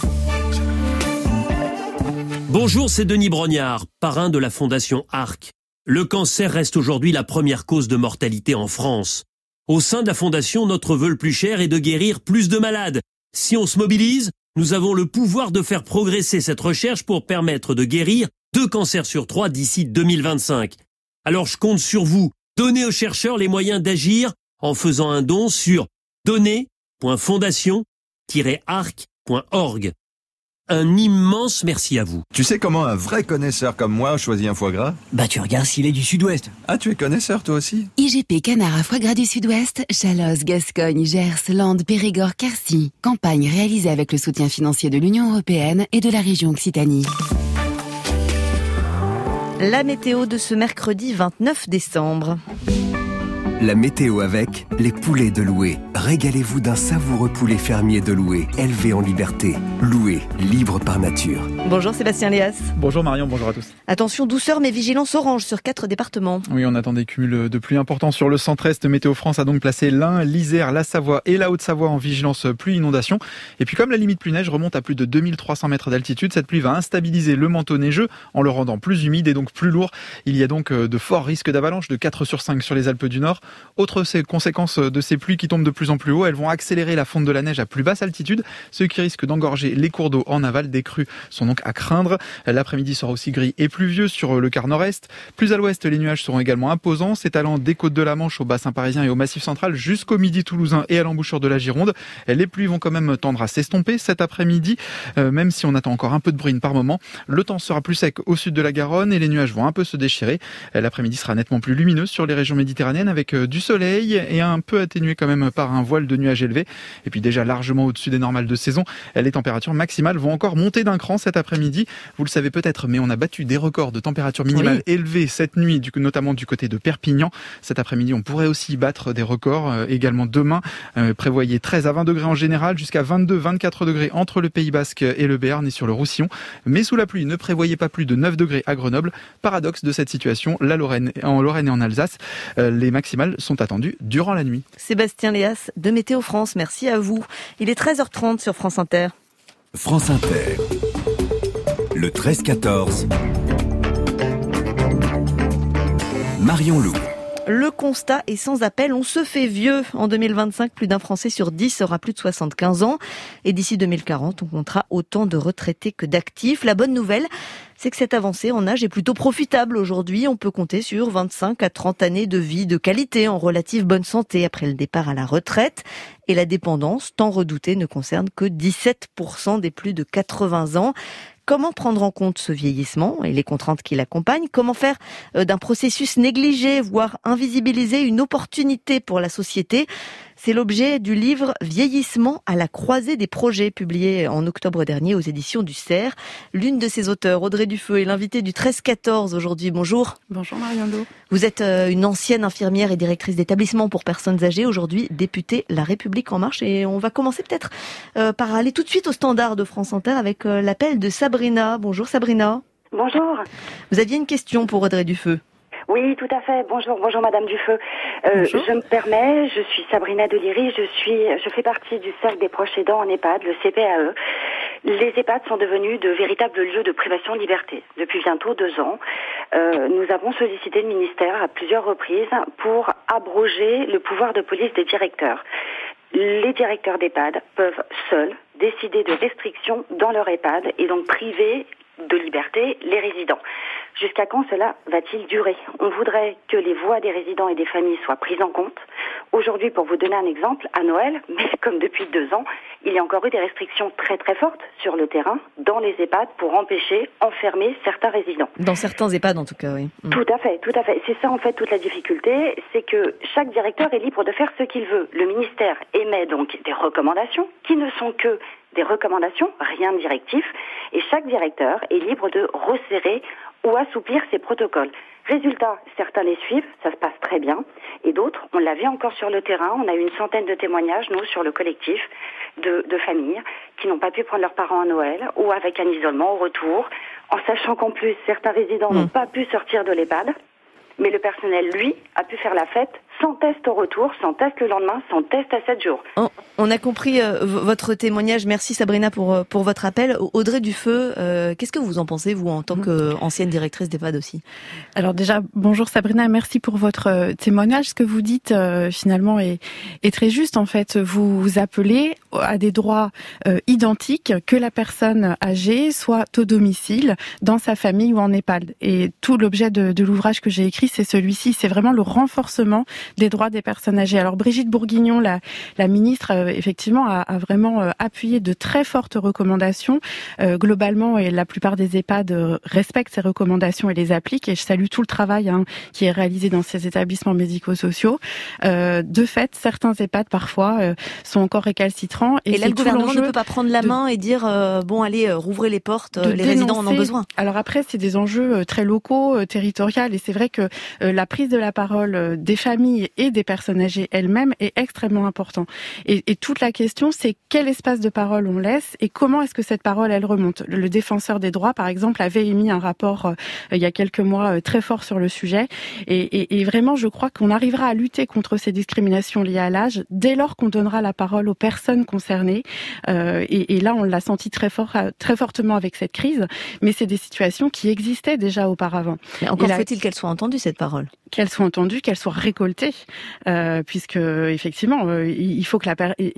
Bonjour, c'est Denis Brognard, parrain de la Fondation ARC. Le cancer reste aujourd'hui la première cause de mortalité en France. Au sein de la Fondation, notre vœu le plus cher est de guérir plus de malades. Si on se mobilise, nous avons le pouvoir de faire progresser cette recherche pour permettre de guérir 2 cancers sur 3 d'ici 2025. Alors je compte sur vous. Donnez aux chercheurs les moyens d'agir en faisant un don sur donner.fondation-arc.org. Un immense merci à vous. Tu sais comment un vrai connaisseur comme moi choisit un foie gras? Tu regardes s'il est du Sud-Ouest. Ah, tu es connaisseur toi aussi? IGP Canard à foie gras du Sud-Ouest, Chalosse, Gascogne, Gers, Landes, Périgord, Quercy. Campagne réalisée avec le soutien financier de l'Union européenne et de la région Occitanie. La météo de ce mercredi 29 décembre. La météo avec les poulets de Loué. Régalez-vous d'un savoureux poulet fermier de Loué, élevé en liberté. Loué, libre par nature. Bonjour Sébastien Léas. Bonjour Marion, bonjour à tous. Attention, douceur mais vigilance orange sur 4 départements. Oui, on attend des cumuls de pluie importants sur le centre-est. Météo France a donc placé l'Ain, l'Isère, la Savoie et la Haute-Savoie en vigilance pluie-inondation. Et puis comme la limite pluie-neige remonte à plus de 2300 mètres d'altitude, cette pluie va instabiliser le manteau neigeux en le rendant plus humide et donc plus lourd. Il y a donc de forts risques d'avalanche, de 4 sur 5 sur les Alpes du Nord. Autre conséquence de ces pluies qui tombent de plus en plus haut, elles vont accélérer la fonte de la neige à plus basse altitude, ce qui risque d'engorger les cours d'eau en aval. Des crues sont donc à craindre. L'après-midi sera aussi gris et pluvieux sur le quart nord-est. Plus à l'ouest, les nuages seront également imposants, s'étalant des côtes de la Manche au bassin parisien et au Massif central jusqu'au midi toulousain et à l'embouchure de la Gironde. Les pluies vont quand même tendre à s'estomper cet après-midi, même si on attend encore un peu de bruine par moment. Le temps sera plus sec au sud de la Garonne et les nuages vont un peu se déchirer. L'après-midi sera nettement plus lumineux sur les régions méditerranéennes avec du soleil et un peu atténué quand même par un voile de nuages élevés. Et puis déjà largement au-dessus des normales de saison, les températures maximales vont encore monter d'un cran cet après-midi. Vous le savez peut-être, mais on a battu des records de températures minimales élevées cette nuit, notamment du côté de Perpignan. Cet après-midi, on pourrait aussi battre des records également demain. Prévoyez 13 à 20 degrés en général, jusqu'à 22-24 degrés entre le Pays Basque et le Béarn et sur le Roussillon. Mais sous la pluie, ne prévoyez pas plus de 9 degrés à Grenoble. Paradoxe de cette situation, en Lorraine et en Alsace, les maximales sont attendues durant la nuit. Sébastien Léas de Météo France, merci à vous. Il est 13h30 sur France Inter. France Inter. Le 13-14. Marion Loup. Le constat est sans appel, on se fait vieux. En 2025, plus d'un Français sur 10 aura plus de 75 ans. Et d'ici 2040, on comptera autant de retraités que d'actifs. La bonne nouvelle, c'est que cette avancée en âge est plutôt profitable aujourd'hui. On peut compter sur 25 à 30 années de vie de qualité en relative bonne santé après le départ à la retraite. Et la dépendance, tant redoutée, ne concerne que 17% des plus de 80 ans. Comment prendre en compte ce vieillissement et les contraintes qui l'accompagnent? Comment faire d'un processus négligé, voire invisibilisé, une opportunité pour la société? C'est l'objet du livre « Vieillissement à la croisée des projets » publié en octobre dernier aux éditions du Cerf. L'une de ses auteurs, Audrey Dufeu, est l'invitée du 13-14 aujourd'hui. Bonjour. Bonjour Marion Loup. Vous êtes une ancienne infirmière et directrice d'établissement pour personnes âgées, aujourd'hui députée La République En Marche. Et on va commencer peut-être par aller tout de suite au standard de France Inter avec l'appel de Sabrina. Bonjour Sabrina. Bonjour. Vous aviez une question pour Audrey Dufeu. Oui, tout à fait. Bonjour Madame Dufeu. Je me permets, je suis Sabrina Deliri, je fais partie du cercle des proches aidants en EHPAD, le CPAE. Les EHPAD sont devenus de véritables lieux de privation de liberté. Depuis bientôt 2 ans, nous avons sollicité le ministère à plusieurs reprises pour abroger le pouvoir de police des directeurs. Les directeurs d'EHPAD peuvent seuls décider de restrictions dans leur EHPAD et donc priver de liberté les résidents. Jusqu'à quand cela va-t-il durer? On voudrait que les voix des résidents et des familles soient prises en compte. Aujourd'hui, pour vous donner un exemple, à Noël, mais comme depuis 2 ans, il y a encore eu des restrictions très très fortes sur le terrain, dans les EHPAD, pour empêcher, enfermer certains résidents. Dans certains EHPAD en tout cas, oui. Tout à fait. C'est ça en fait toute la difficulté, c'est que chaque directeur est libre de faire ce qu'il veut. Le ministère émet donc des recommandations qui ne sont que des recommandations, rien de directif, et chaque directeur est libre de resserrer ou assouplir ses protocoles. Résultat, certains les suivent, ça se passe très bien, et d'autres, on l'a vu encore sur le terrain, on a eu une centaine de témoignages, nous, sur le collectif de familles qui n'ont pas pu prendre leurs parents à Noël, ou avec un isolement au retour, en sachant qu'en plus, certains résidents n'ont pas pu sortir de l'EHPAD, mais le personnel, lui, a pu faire la fête sans test au retour, sans test le lendemain, sans test à 7 jours. On a compris votre témoignage. Merci Sabrina pour votre appel. Audrey Dufeu, qu'est-ce que vous en pensez, vous, en tant qu'ancienne directrice d'EHPAD aussi? Alors déjà, bonjour Sabrina, merci pour votre témoignage. Ce que vous dites finalement est très juste. En fait, vous appelez à des droits identiques que la personne âgée soit au domicile, dans sa famille ou en EHPAD. Et tout l'objet de l'ouvrage que j'ai écrit, c'est celui-ci. C'est vraiment le renforcement des droits des personnes âgées. Alors Brigitte Bourguignon, la ministre, effectivement, a vraiment appuyé de très fortes recommandations. Globalement, et la plupart des EHPAD respectent ces recommandations et les appliquent. Et je salue tout le travail qui est réalisé dans ces établissements médico-sociaux. De fait, certains EHPAD, parfois, sont encore récalcitrants. Et là, le gouvernement ne peut pas prendre la main et dire bon, allez, rouvrez les portes, les résidents en ont besoin. Alors après, c'est des enjeux très locaux, territoriaux. Et c'est vrai que la prise de la parole des familles familles et des personnes âgées elles-mêmes est extrêmement important. Et toute la question, c'est quel espace de parole on laisse et comment est-ce que cette parole, elle remonte. Le défenseur des droits, par exemple, avait émis un rapport il y a quelques mois très fort sur le sujet. Et vraiment, je crois qu'on arrivera à lutter contre ces discriminations liées à l'âge dès lors qu'on donnera la parole aux personnes concernées. Et là, on l'a senti très fortement avec cette crise. Mais c'est des situations qui existaient déjà auparavant. Mais encore faut-il qu'elle soit entendue, cette parole. Qu'elle soit entendue, qu'elle soit récoltée, puisque effectivement, il faut que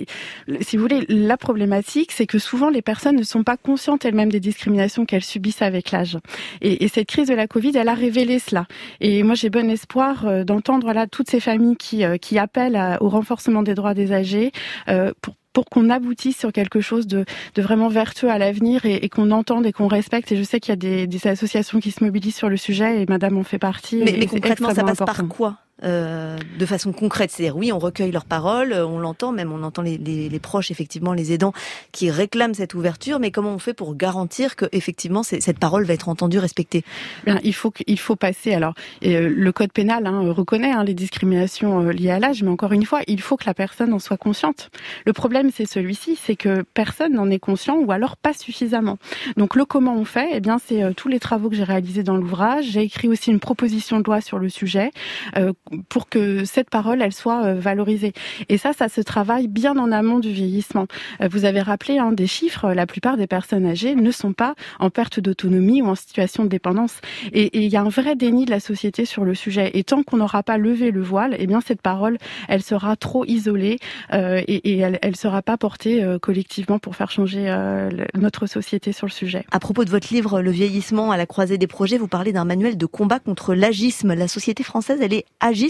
si vous voulez, la problématique, c'est que souvent les personnes ne sont pas conscientes elles-mêmes des discriminations qu'elles subissent avec l'âge. Et cette crise de la Covid, elle a révélé cela. Et moi, j'ai bon espoir d'entendre toutes ces familles qui appellent au renforcement des droits des âgés pour qu'on aboutisse sur quelque chose de vraiment vertueux à l'avenir et qu'on entende et qu'on respecte. Et je sais qu'il y a des associations qui se mobilisent sur le sujet et Madame en fait partie. Mais concrètement, ça passe important. par quoi de façon concrète? C'est-à-dire, oui, on recueille leurs paroles, on l'entend, même on entend les proches, effectivement, les aidants qui réclament cette ouverture, mais comment on fait pour garantir que, effectivement, cette parole va être entendue, respectée? Bien, il faut passer. Alors, le code pénal reconnaît les discriminations liées à l'âge, mais encore une fois, il faut que la personne en soit consciente. Le problème, c'est celui-ci, c'est que personne n'en est conscient ou alors pas suffisamment. Donc, le comment on fait, eh bien, c'est tous les travaux que j'ai réalisés dans l'ouvrage. J'ai écrit aussi une proposition de loi sur le sujet pour que cette parole, elle soit valorisée. Et ça se travaille bien en amont du vieillissement. Vous avez rappelé des chiffres, la plupart des personnes âgées ne sont pas en perte d'autonomie ou en situation de dépendance. Et il y a un vrai déni de la société sur le sujet. Et tant qu'on n'aura pas levé le voile, eh bien cette parole, elle sera trop isolée et elle sera pas portée collectivement pour faire changer notre société sur le sujet. À propos de votre livre, Le vieillissement à la croisée des projets, vous parlez d'un manuel de combat contre l'agisme. La société française, elle est agiste?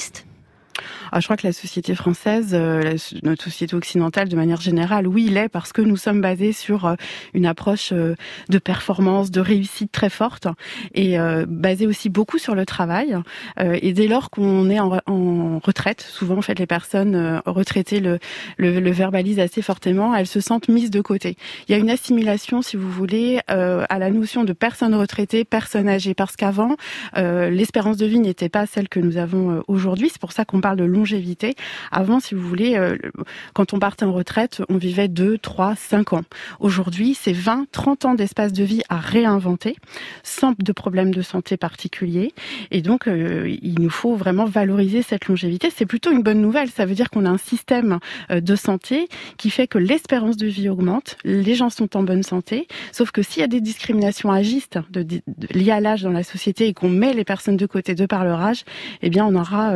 Je crois que la société française, notre société occidentale de manière générale, oui, il est parce que nous sommes basés sur une approche de performance, de réussite très forte et basée aussi beaucoup sur le travail. Et dès lors qu'on est en retraite, souvent en fait les personnes retraitées le verbalisent assez fortement, elles se sentent mises de côté. Il y a une assimilation, si vous voulez, à la notion de personne retraitée, personne âgée, parce qu'avant, l'espérance de vie n'était pas celle que nous avons aujourd'hui. C'est pour ça qu'on parle de longévité. Avant, si vous voulez, quand on partait en retraite, on vivait 2, 3, 5 ans. Aujourd'hui, c'est 20, 30 ans d'espace de vie à réinventer, sans de problèmes de santé particuliers. Et donc, il nous faut vraiment valoriser cette longévité. C'est plutôt une bonne nouvelle. Ça veut dire qu'on a un système de santé qui fait que l'espérance de vie augmente, les gens sont en bonne santé. Sauf que s'il y a des discriminations agistes liées à l'âge dans la société et qu'on met les personnes de côté de par leur âge, eh bien, on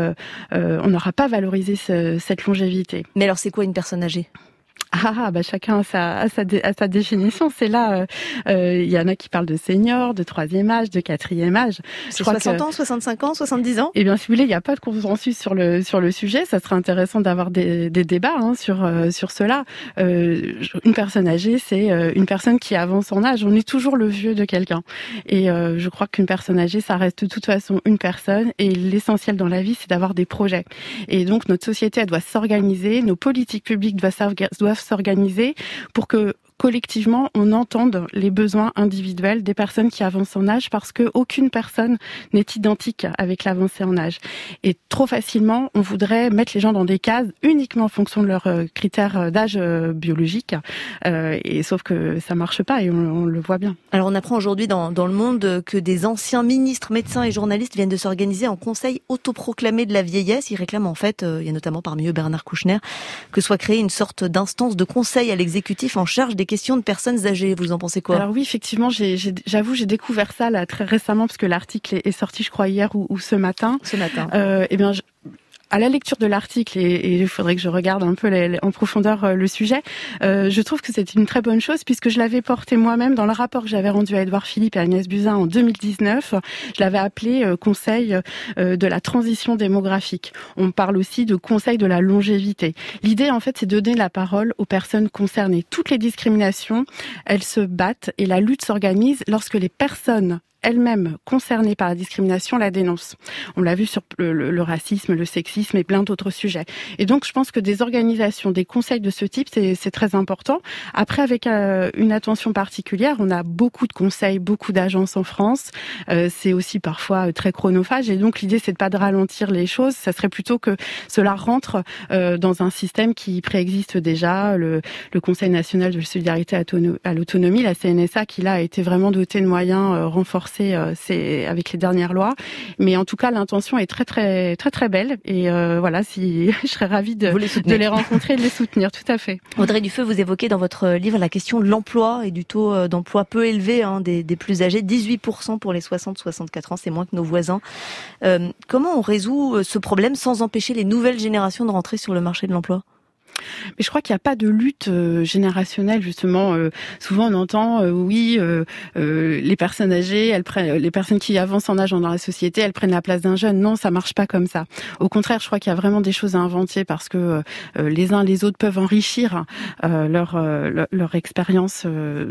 n'aura pas valorisé cette longévité. Mais alors, c'est quoi une personne âgée ? Chacun a sa définition. C'est là, il y en a qui parlent de senior, de 3e âge, de 4e âge. C'est 60 ans, 65 ans, 70 ans? Eh bien, si vous voulez, il n'y a pas de consensus sur le sujet. Ça serait intéressant d'avoir des débats sur cela. Une personne âgée, c'est une personne qui avance son âge. On est toujours le vieux de quelqu'un. Et je crois qu'une personne âgée, ça reste de toute façon une personne. Et l'essentiel dans la vie, c'est d'avoir des projets. Et donc, notre société, elle doit s'organiser. Nos politiques publiques doivent s'organiser pour que collectivement, on entende les besoins individuels des personnes qui avancent en âge parce que aucune personne n'est identique avec l'avancée en âge. Et trop facilement, on voudrait mettre les gens dans des cases uniquement en fonction de leurs critères d'âge biologique. Et sauf que ça marche pas et on le voit bien. Alors on apprend aujourd'hui dans le monde que des anciens ministres, médecins et journalistes viennent de s'organiser en conseil autoproclamé de la vieillesse. Ils réclament en fait, il y a notamment parmi eux Bernard Kouchner, que soit créée une sorte d'instance de conseil à l'exécutif en charge des questions de personnes âgées. Vous en pensez quoi? Alors oui, effectivement, j'avoue, j'ai découvert ça là très récemment parce que l'article est sorti, je crois, hier ou ce matin. Eh bien, à la lecture de l'article, et il faudrait que je regarde un peu en profondeur le sujet, je trouve que c'est une très bonne chose puisque je l'avais porté moi-même dans le rapport que j'avais rendu à Édouard Philippe et Agnès Buzyn en 2019. Je l'avais appelé Conseil de la transition démographique. On parle aussi de Conseil de la longévité. L'idée, en fait, c'est de donner la parole aux personnes concernées. Toutes les discriminations, elles se battent et la lutte s'organise lorsque les personnes elles-mêmes concernées par la discrimination la dénoncent. On l'a vu sur le racisme, le sexisme et plein d'autres sujets. Et donc, je pense que des organisations, des conseils de ce type, c'est très important. Après, avec une attention particulière, on a beaucoup de conseils, beaucoup d'agences en France. C'est aussi parfois très chronophage. Et donc, l'idée, c'est de pas de ralentir les choses. Ça serait plutôt que cela rentre dans un système qui préexiste déjà. Le Conseil national de solidarité à l'autonomie, la CNSA, qui là a été vraiment doté de moyens renforcés avec les dernières lois. Mais en tout cas, l'intention est très très très très belle. Et voilà, je serais ravie de les rencontrer et de les soutenir, tout à fait. Audrey Dufeu, vous évoquez dans votre livre la question de l'emploi et du taux d'emploi peu élevé des plus âgés, 18% pour les 60-64 ans, c'est moins que nos voisins. Comment on résout ce problème sans empêcher les nouvelles générations de rentrer sur le marché de l'emploi ? Mais je crois qu'il n'y a pas de lutte générationnelle, justement. Souvent, on entend, les personnes âgées, les personnes qui avancent en âge dans la société, elles prennent la place d'un jeune. Non, ça marche pas comme ça. Au contraire, je crois qu'il y a vraiment des choses à inventer parce que les uns les autres peuvent enrichir leur expérience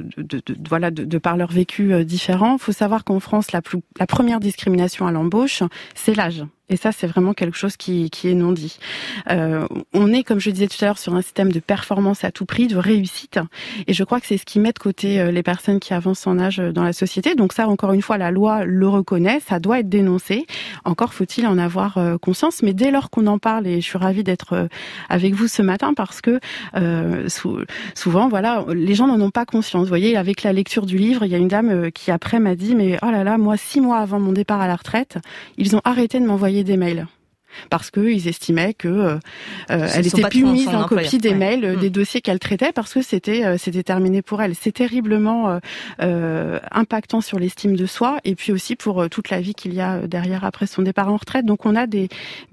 de par leur vécu différent. Il faut savoir qu'en France, la première discrimination à l'embauche, c'est l'âge. Et ça, c'est vraiment quelque chose qui est non dit. On est, comme je disais tout à l'heure, sur un système de performance à tout prix, de réussite. Et je crois que c'est ce qui met de côté les personnes qui avancent en âge dans la société. Donc ça, encore une fois, la loi le reconnaît, ça doit être dénoncé. Encore faut-il en avoir conscience. Mais dès lors qu'on en parle, et je suis ravie d'être avec vous ce matin, parce que souvent, voilà, les gens n'en ont pas conscience. Vous voyez, avec la lecture du livre, il y a une dame qui après m'a dit, mais oh là là, moi, 6 mois avant mon départ à la retraite, ils ont arrêté de m'envoyer des mails. Parce qu'ils estimaient que elle était plus mise en copie des mails, des dossiers qu'elle traitait, parce que c'était terminé pour elle. C'est terriblement impactant sur l'estime de soi, et puis aussi pour toute la vie qu'il y a derrière après son départ en retraite. Donc on a des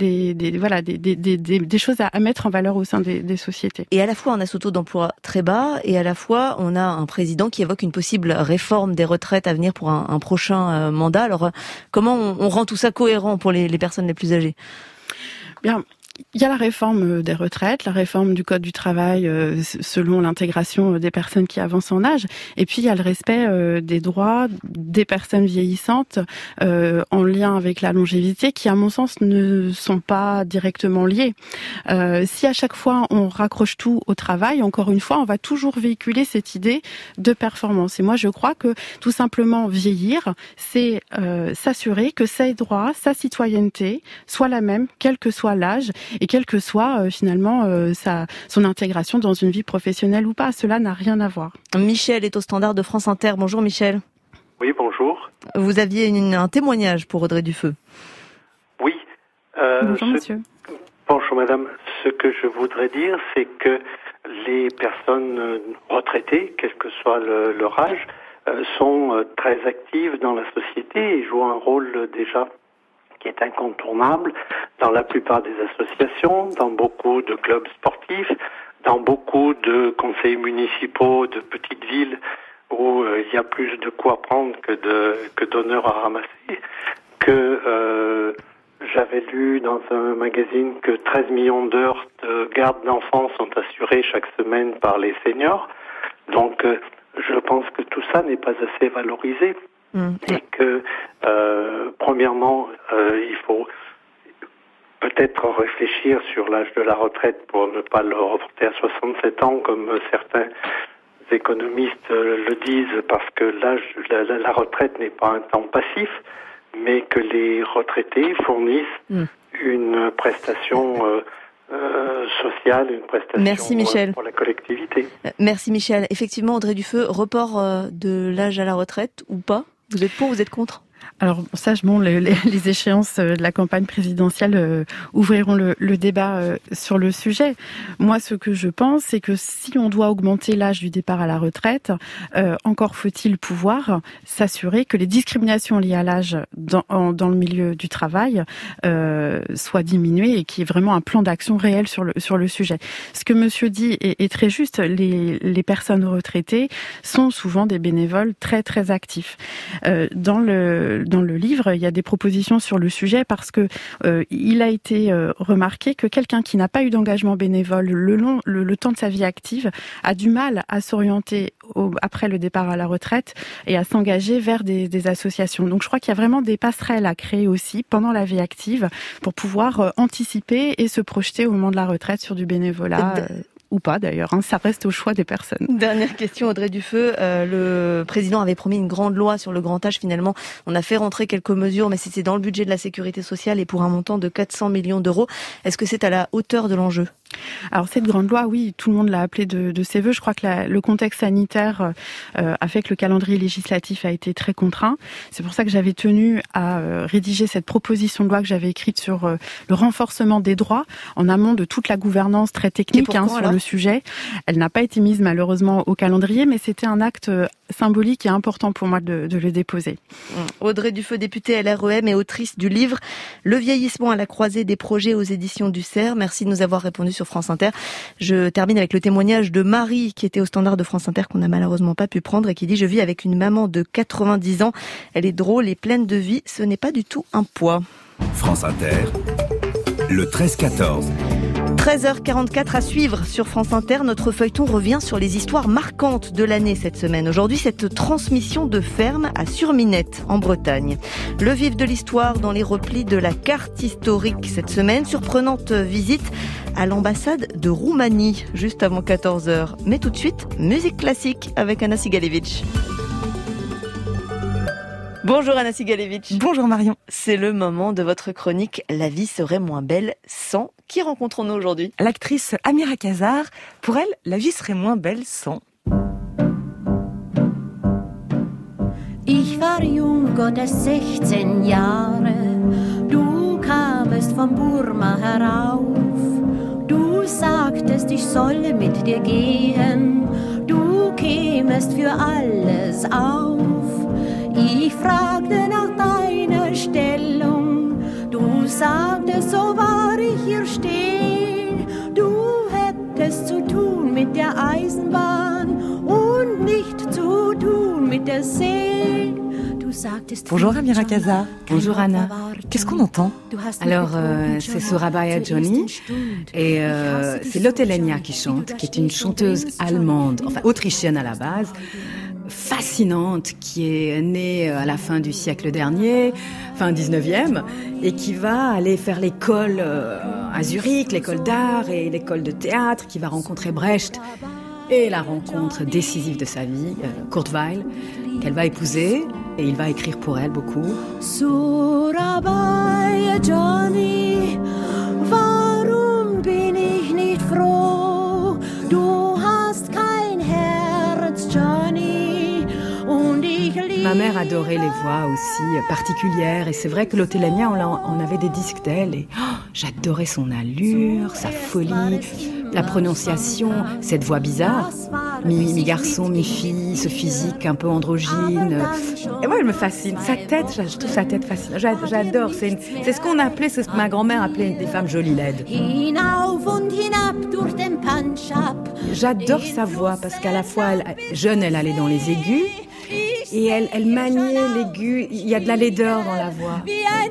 choses à mettre en valeur au sein des sociétés. Et à la fois on a ce taux d'emploi très bas, et à la fois on a un président qui évoque une possible réforme des retraites à venir pour un prochain mandat. Alors comment on rend tout ça cohérent pour les personnes les plus âgées ? Bien, il y a la réforme des retraites, la réforme du code du travail selon l'intégration des personnes qui avancent en âge, et puis il y a le respect des droits des personnes vieillissantes en lien avec la longévité, qui à mon sens ne sont pas directement liés. Si à chaque fois on raccroche tout au travail, encore une fois, on va toujours véhiculer cette idée de performance. Et moi je crois que tout simplement vieillir, c'est s'assurer que ses droits, sa citoyenneté soit la même, quel que soit l'âge, et quelle que soit finalement son intégration dans une vie professionnelle ou pas. Cela n'a rien à voir. Michel est au standard de France Inter. Bonjour Michel. Oui, bonjour. Vous aviez un témoignage pour Audrey Dufeu. Oui. Bonjour monsieur. Bonjour madame. Ce que je voudrais dire, c'est que les personnes retraitées, quel que soit leur âge, sont très actives dans la société et jouent un rôle déjà qui est incontournable dans la plupart des associations, dans beaucoup de clubs sportifs, dans beaucoup de conseils municipaux de petites villes où il y a plus de quoi prendre que d'honneur à ramasser, que j'avais lu dans un magazine que 13 millions d'heures de garde d'enfants sont assurées chaque semaine par les seniors. Donc je pense que tout ça n'est pas assez valorisé. Et que, premièrement, il faut peut-être réfléchir sur l'âge de la retraite pour ne pas le reporter à 67 ans, comme certains économistes le disent, parce que la retraite n'est pas un temps passif, mais que les retraités fournissent une prestation sociale, une prestation Merci, Michel. Pour la collectivité. Merci Michel. Effectivement, Audrey Dufeu, report de l'âge à la retraite ou pas ? Vous êtes pour, vous êtes contre ? Alors ça, les échéances de la campagne présidentielle ouvriront le débat sur le sujet. Moi, ce que je pense, c'est que si on doit augmenter l'âge du départ à la retraite, encore faut-il pouvoir s'assurer que les discriminations liées à l'âge dans le milieu du travail soient diminuées et qu'il y ait vraiment un plan d'action réel sur le sujet. Ce que monsieur dit est très juste. Les personnes retraitées sont souvent des bénévoles très très actifs. Dans le le livre, il y a des propositions sur le sujet parce que il a été remarqué que quelqu'un qui n'a pas eu d'engagement bénévole le temps de sa vie active a du mal à s'orienter après le départ à la retraite et à s'engager vers des associations. Donc je crois qu'il y a vraiment des passerelles à créer aussi pendant la vie active pour pouvoir anticiper et se projeter au moment de la retraite sur du bénévolat. Ou pas d'ailleurs, ça reste au choix des personnes. Dernière question, Audrey Dufeu. Le président avait promis une grande loi sur le grand âge. Finalement, on a fait rentrer quelques mesures, mais c'était dans le budget de la sécurité sociale et pour un montant de 400 millions d'euros. Est-ce que c'est à la hauteur de l'enjeu ? Alors cette grande loi, oui, tout le monde l'a appelée de ses voeux. Je crois que le contexte sanitaire a fait que le calendrier législatif a été très contraint. C'est pour ça que j'avais tenu à rédiger cette proposition de loi que j'avais écrite sur le renforcement des droits en amont de toute la gouvernance très technique sur le sujet. Elle n'a pas été mise malheureusement au calendrier, mais c'était un acte symbolique et important pour moi de le déposer. Audrey Dufeu, députée LREM et autrice du livre « Le vieillissement à la croisée des projets » aux éditions du CERF. Merci de nous avoir répondu sur France Inter. Je termine avec le témoignage de Marie qui était au standard de France Inter qu'on n'a malheureusement pas pu prendre et qui dit « Je vis avec une maman de 90 ans. Elle est drôle et pleine de vie. Ce n'est pas du tout un poids. » France Inter, le 13-14. 13h44 à suivre sur France Inter. Notre feuilleton revient sur les histoires marquantes de l'année cette semaine. Aujourd'hui, cette transmission de ferme à Surminette, en Bretagne. Le vif de l'histoire dans les replis de la carte historique cette semaine. Surprenante visite à l'ambassade de Roumanie, juste avant 14h. Mais tout de suite, musique classique avec Anna Sigalevitch. Bonjour Anna Sigalevitch. Bonjour Marion. C'est le moment de votre chronique « La vie serait moins belle sans ». Qui rencontrons-nous aujourd'hui ? L'actrice Amira Kazar. Pour elle, la vie serait moins belle sans... Ich war jung, Gottes 16 Jahre. Du kamest von Burma herauf. Du sagtest, ich solle mit dir gehen. Du kämest für alles auf. Ich fragte nach deiner Stellung. Du sagtest, so war ich hier stehen. Du hättest zu tun mit der Eisenbahn und nicht zu tun mit der See. Bonjour Amira Kazar. Bonjour Anna. Qu'est-ce qu'on entend ? Alors, c'est Surabaya Johnny et c'est Lotte Lenya qui chante, qui est une chanteuse allemande, enfin autrichienne à la base, fascinante, qui est née à la fin du siècle dernier, fin 19e, et qui va aller faire l'école à Zurich, l'école d'art et l'école de théâtre, qui va rencontrer Brecht. Et la rencontre décisive de sa vie, Kurt Weill, qu'elle va épouser, et il va écrire pour elle beaucoup. Surabaya Johnny, warum bin ich nicht froh? Du hast kein Herz, Johnny, und ich liebe... Ma mère adorait les voix aussi particulières, et c'est vrai que Lotte Lenya, on avait des disques d'elle, et j'adorais son allure, sa folie, la prononciation, cette voix bizarre, mi-garçon, mi-fille, ce physique un peu androgyne. Et moi, elle me fascine. Sa tête, je trouve sa tête fascinante. J'adore. C'est ce qu'on appelait, c'est ce que ma grand-mère appelait des femmes jolies laides. J'adore sa voix parce qu'à la fois, jeune, elle allait dans les aigus. Et elle maniait l'aigu. Il y a de la laideur dans la voix.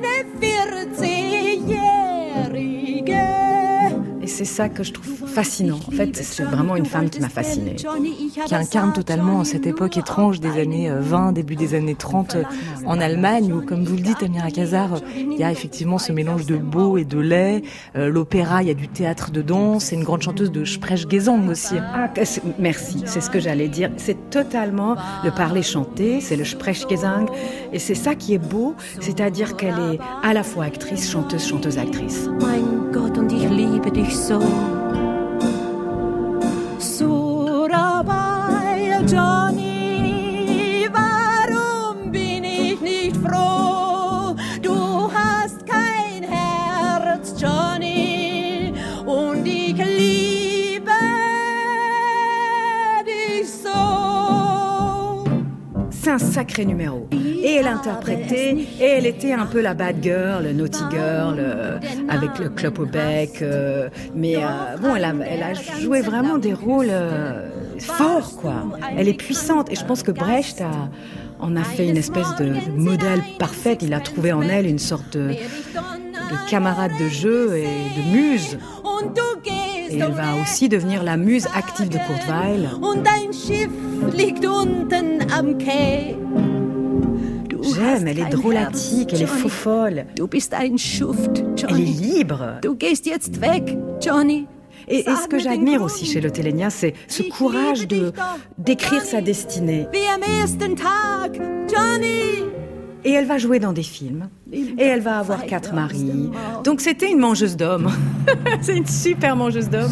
Et c'est ça que je trouve fascinant. En fait, c'est vraiment une femme qui m'a fascinée. Qui incarne totalement cette époque étrange des années 20, début des années 30 en Allemagne, où, comme vous le dites, Amira Kazar, il y a effectivement ce mélange de beau et de laid. L'opéra, il y a du théâtre dedans. C'est une grande chanteuse de Sprechgesang aussi. Ah, merci, c'est ce que j'allais dire. C'est totalement le parler chanté, c'est le Sprechgesang. Et c'est ça qui est beau, c'est-à-dire qu'elle est à la fois actrice, chanteuse, actrice. Mein Gott, und ich liebe dich so. Surabaya Johnny, warum bin ich nicht froh? Du hast kein Herz, Johnny, und ich liebe dich so. C'est un sacré numéro. Et elle interprétait, et elle était un peu la bad girl, le naughty girl, avec le clope au bec. Mais bon, elle a joué vraiment des rôles forts, quoi. Elle est puissante. Et je pense que Brecht On a fait une espèce de modèle parfait. Il a trouvé en elle une sorte de camarade de jeu et de muse. Et elle va aussi devenir la muse active de Kurt Weill. J'aime, elle est drôlatique, elle est faux-folle. Elle est libre. Et ce que j'admire aussi chez Lotte Lenya, c'est ce courage d'écrire sa destinée. Et elle va jouer dans des films. Et elle va avoir 4 maris. Donc c'était une mangeuse d'hommes. C'est une super mangeuse d'hommes.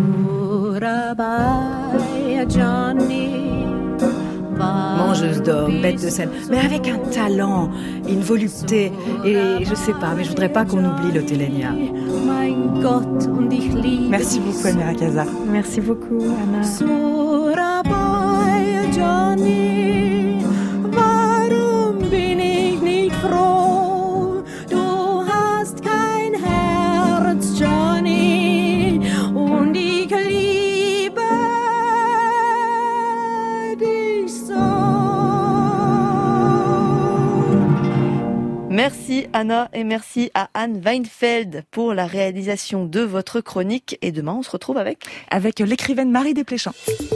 Mangeuse d'hommes, bête de scène, mais avec un talent, une volupté. Et je sais pas, mais je voudrais pas qu'on oublie Lotte Lenya. Merci beaucoup, Amira Kazar. Merci beaucoup, Anna. Merci Anna et merci à Anne Weinfeld pour la réalisation de votre chronique. Et demain, on se retrouve avec l'écrivaine Marie Desplechin.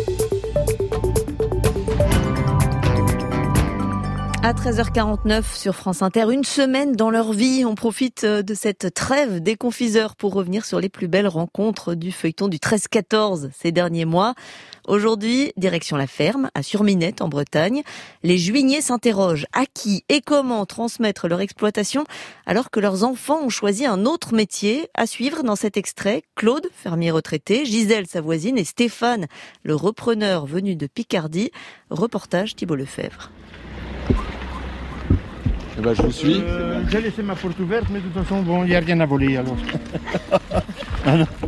À 13h49 sur France Inter, une semaine dans leur vie. On profite de cette trêve des confiseurs pour revenir sur les plus belles rencontres du feuilleton du 13-14 ces derniers mois. Aujourd'hui, direction la ferme, à Surminette, en Bretagne. Les juigniers s'interrogent à qui et comment transmettre leur exploitation alors que leurs enfants ont choisi un autre métier. À suivre dans cet extrait, Claude, fermier retraité, Gisèle, sa voisine, et Stéphane, le repreneur venu de Picardie. Reportage Thibault Lefebvre. Je vous suis. J'ai laissé ma porte ouverte, mais de toute façon, bon, il n'y a rien à voler alors. Ah non.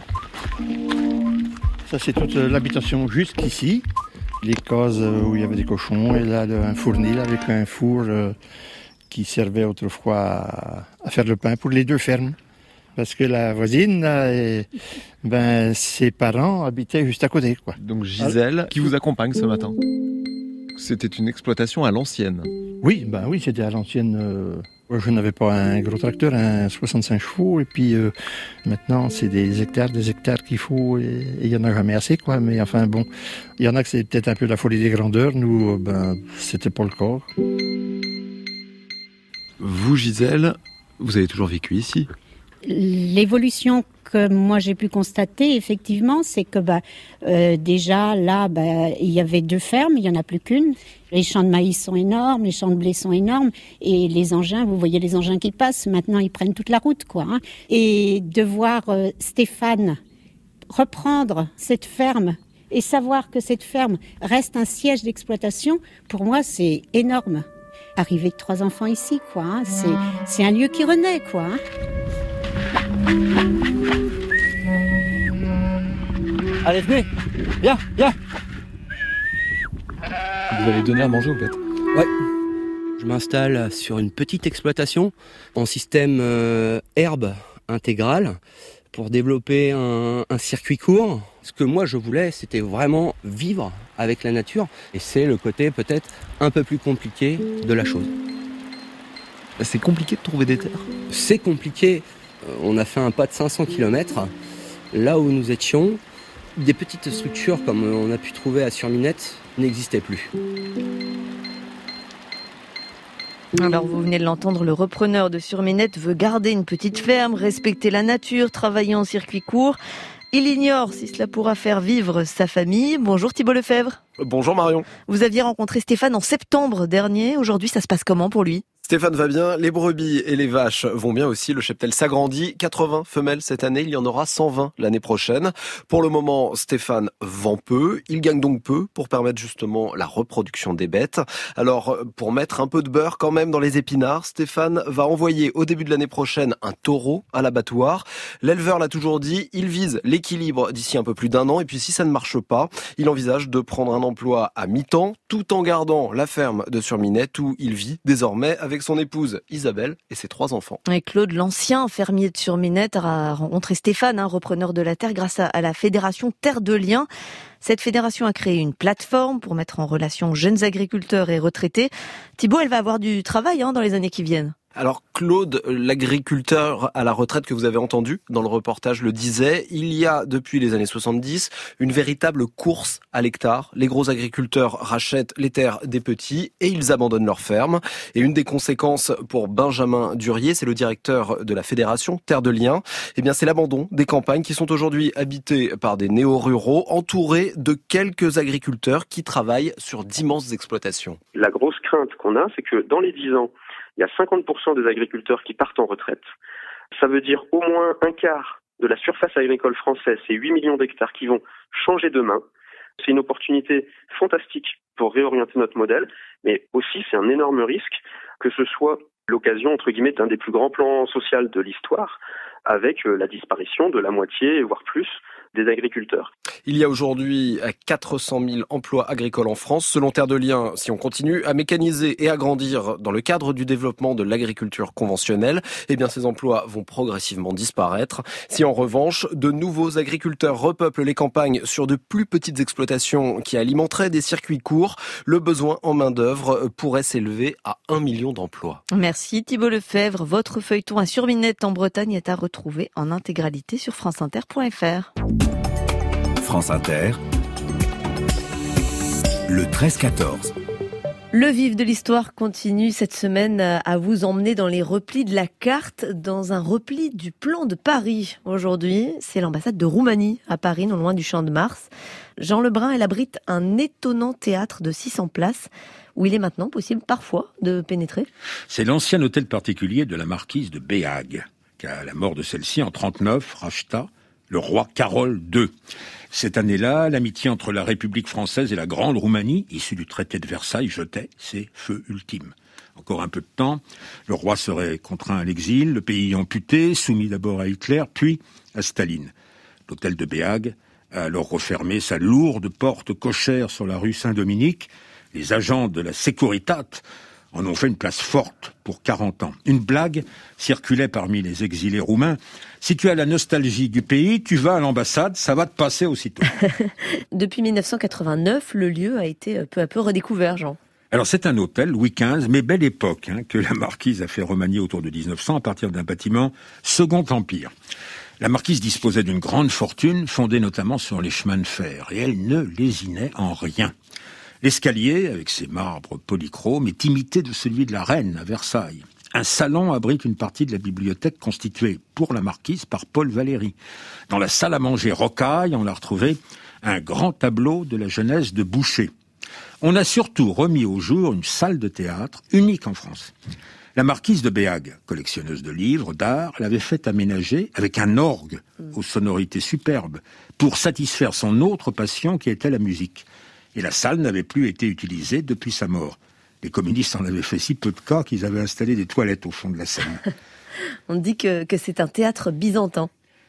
Ça, c'est toute l'habitation jusqu'ici. Les cases où il y avait des cochons, et là, un fournil avec un four qui servait autrefois à faire le pain pour les 2 fermes. Parce que la voisine, ses parents habitaient juste à côté, quoi. Donc Gisèle, qui vous accompagne ce matin. C'était une exploitation à l'ancienne. Oui, c'était à l'ancienne. Je n'avais pas un gros tracteur, un 65 chevaux, et puis maintenant c'est des hectares qu'il faut, et il n'y en a jamais assez, quoi. Mais enfin bon, il y en a que c'est peut-être un peu la folie des grandeurs. Nous, c'était pas le cas. Vous, Gisèle, vous avez toujours vécu ici? L'évolution que moi j'ai pu constater, effectivement, c'est que déjà là, il y avait 2 fermes, il n'y en a plus qu'une. Les champs de maïs sont énormes, les champs de blé sont énormes, et les engins, vous voyez les engins qui passent, maintenant ils prennent toute la route, quoi. Hein. Et de voir Stéphane reprendre cette ferme et savoir que cette ferme reste un siège d'exploitation, pour moi c'est énorme. Arriver de 3 enfants ici, quoi. Hein. C'est un lieu qui renaît, quoi. Hein. Allez, venez. Viens. Vous allez donner à manger au bêtes? Ouais. Je m'installe sur une petite exploitation en système herbe intégrale pour développer un circuit court. Ce que moi je voulais, c'était vraiment vivre avec la nature. Et c'est le côté peut-être un peu plus compliqué de la chose. C'est compliqué de trouver des terres? C'est compliqué. On a fait un pas de 500 km. Là où nous étions, des petites structures comme on a pu trouver à Surminette n'existaient plus. Alors vous venez de l'entendre, le repreneur de Surminette veut garder une petite ferme, respecter la nature, travailler en circuit court. Il ignore si cela pourra faire vivre sa famille. Bonjour Thibault Lefebvre. Bonjour Marion. Vous aviez rencontré Stéphane en septembre dernier. Aujourd'hui, ça se passe comment pour lui ? Stéphane va bien, les brebis et les vaches vont bien aussi, le cheptel s'agrandit, 80 femelles cette année, il y en aura 120 l'année prochaine. Pour le moment, Stéphane vend peu, il gagne donc peu pour permettre justement la reproduction des bêtes. Alors, pour mettre un peu de beurre quand même dans les épinards, Stéphane va envoyer au début de l'année prochaine un taureau à l'abattoir. L'éleveur l'a toujours dit, il vise l'équilibre d'ici un peu plus d'1 an et puis si ça ne marche pas, il envisage de prendre un emploi à mi-temps tout en gardant la ferme de Surminette où il vit désormais avec avec son épouse Isabelle et ses 3 enfants. Et Claude, l'ancien fermier de Surminette, a rencontré Stéphane, repreneur de la terre, grâce à la fédération Terre de Liens. Cette fédération a créé une plateforme pour mettre en relation jeunes agriculteurs et retraités. Thibaut, elle va avoir du travail dans les années qui viennent. Alors Claude, l'agriculteur à la retraite que vous avez entendu dans le reportage le disait, il y a depuis les années 70 une véritable course à l'hectare. Les gros agriculteurs rachètent les terres des petits et ils abandonnent leurs fermes. Et une des conséquences pour Benjamin Durier, c'est le directeur de la fédération Terre de Liens, eh bien c'est l'abandon des campagnes qui sont aujourd'hui habitées par des néo-ruraux entourés de quelques agriculteurs qui travaillent sur d'immenses exploitations. La grosse crainte qu'on a, c'est que dans les 10 ans, il y a 50% des agriculteurs qui partent en retraite. Ça veut dire au moins un quart de la surface agricole française, c'est 8 millions d'hectares qui vont changer de main. C'est une opportunité fantastique pour réorienter notre modèle, mais aussi c'est un énorme risque que ce soit l'occasion, entre guillemets, d'un des plus grands plans sociaux de l'histoire, avec la disparition de la moitié, voire plus, des agriculteurs. Il y a aujourd'hui 400 000 emplois agricoles en France. Selon Terre de Liens, si on continue à mécaniser et à grandir dans le cadre du développement de l'agriculture conventionnelle, eh bien ces emplois vont progressivement disparaître. Si en revanche, de nouveaux agriculteurs repeuplent les campagnes sur de plus petites exploitations qui alimenteraient des circuits courts, le besoin en main-d'œuvre pourrait s'élever à 1 million d'emplois. Merci Thibaut Lefebvre. Votre feuilleton à Surminette en Bretagne est à retrouver en intégralité sur franceinter.fr. France Inter, le 13-14. Le vif de l'histoire continue cette semaine à vous emmener dans les replis de la carte, dans un repli du plan de Paris. Aujourd'hui, c'est l'ambassade de Roumanie à Paris, non loin du Champ de Mars. Jean Lebrun, elle abrite un étonnant théâtre de 600 places où il est maintenant possible parfois de pénétrer. C'est l'ancien hôtel particulier de la marquise de Béhague, qu'à la mort de celle-ci en 1939 racheta le roi Carol II. Cette année-là, l'amitié entre la République française et la Grande Roumanie, issue du traité de Versailles, jetait ses feux ultimes. Encore un peu de temps, le roi serait contraint à l'exil, le pays amputé, soumis d'abord à Hitler, puis à Staline. L'hôtel de Béhague a alors refermé sa lourde porte cochère sur la rue Saint-Dominique. Les agents de la Securitat en ont fait une place forte pour 40 ans. Une blague circulait parmi les exilés roumains. Si tu as la nostalgie du pays, tu vas à l'ambassade, ça va te passer aussitôt. Depuis 1989, le lieu a été peu à peu redécouvert, Jean. Alors c'est un hôtel Louis XV, mais belle époque, que la marquise a fait remanier autour de 1900 à partir d'un bâtiment Second Empire. La marquise disposait d'une grande fortune, fondée notamment sur les chemins de fer, et elle ne lésinait en rien. L'escalier, avec ses marbres polychromes, est imité de celui de la reine à Versailles. Un salon abrite une partie de la bibliothèque constituée pour la marquise par Paul Valéry. Dans la salle à manger Rocaille, on a retrouvé un grand tableau de la jeunesse de Boucher. On a surtout remis au jour une salle de théâtre unique en France. La marquise de Béhague, collectionneuse de livres, d'art, l'avait fait aménager avec un orgue aux sonorités superbes pour satisfaire son autre passion qui était la musique. Et la salle n'avait plus été utilisée depuis sa mort. Les communistes en avaient fait si peu de cas qu'ils avaient installé des toilettes au fond de la scène. On dit que c'est un théâtre byzantin.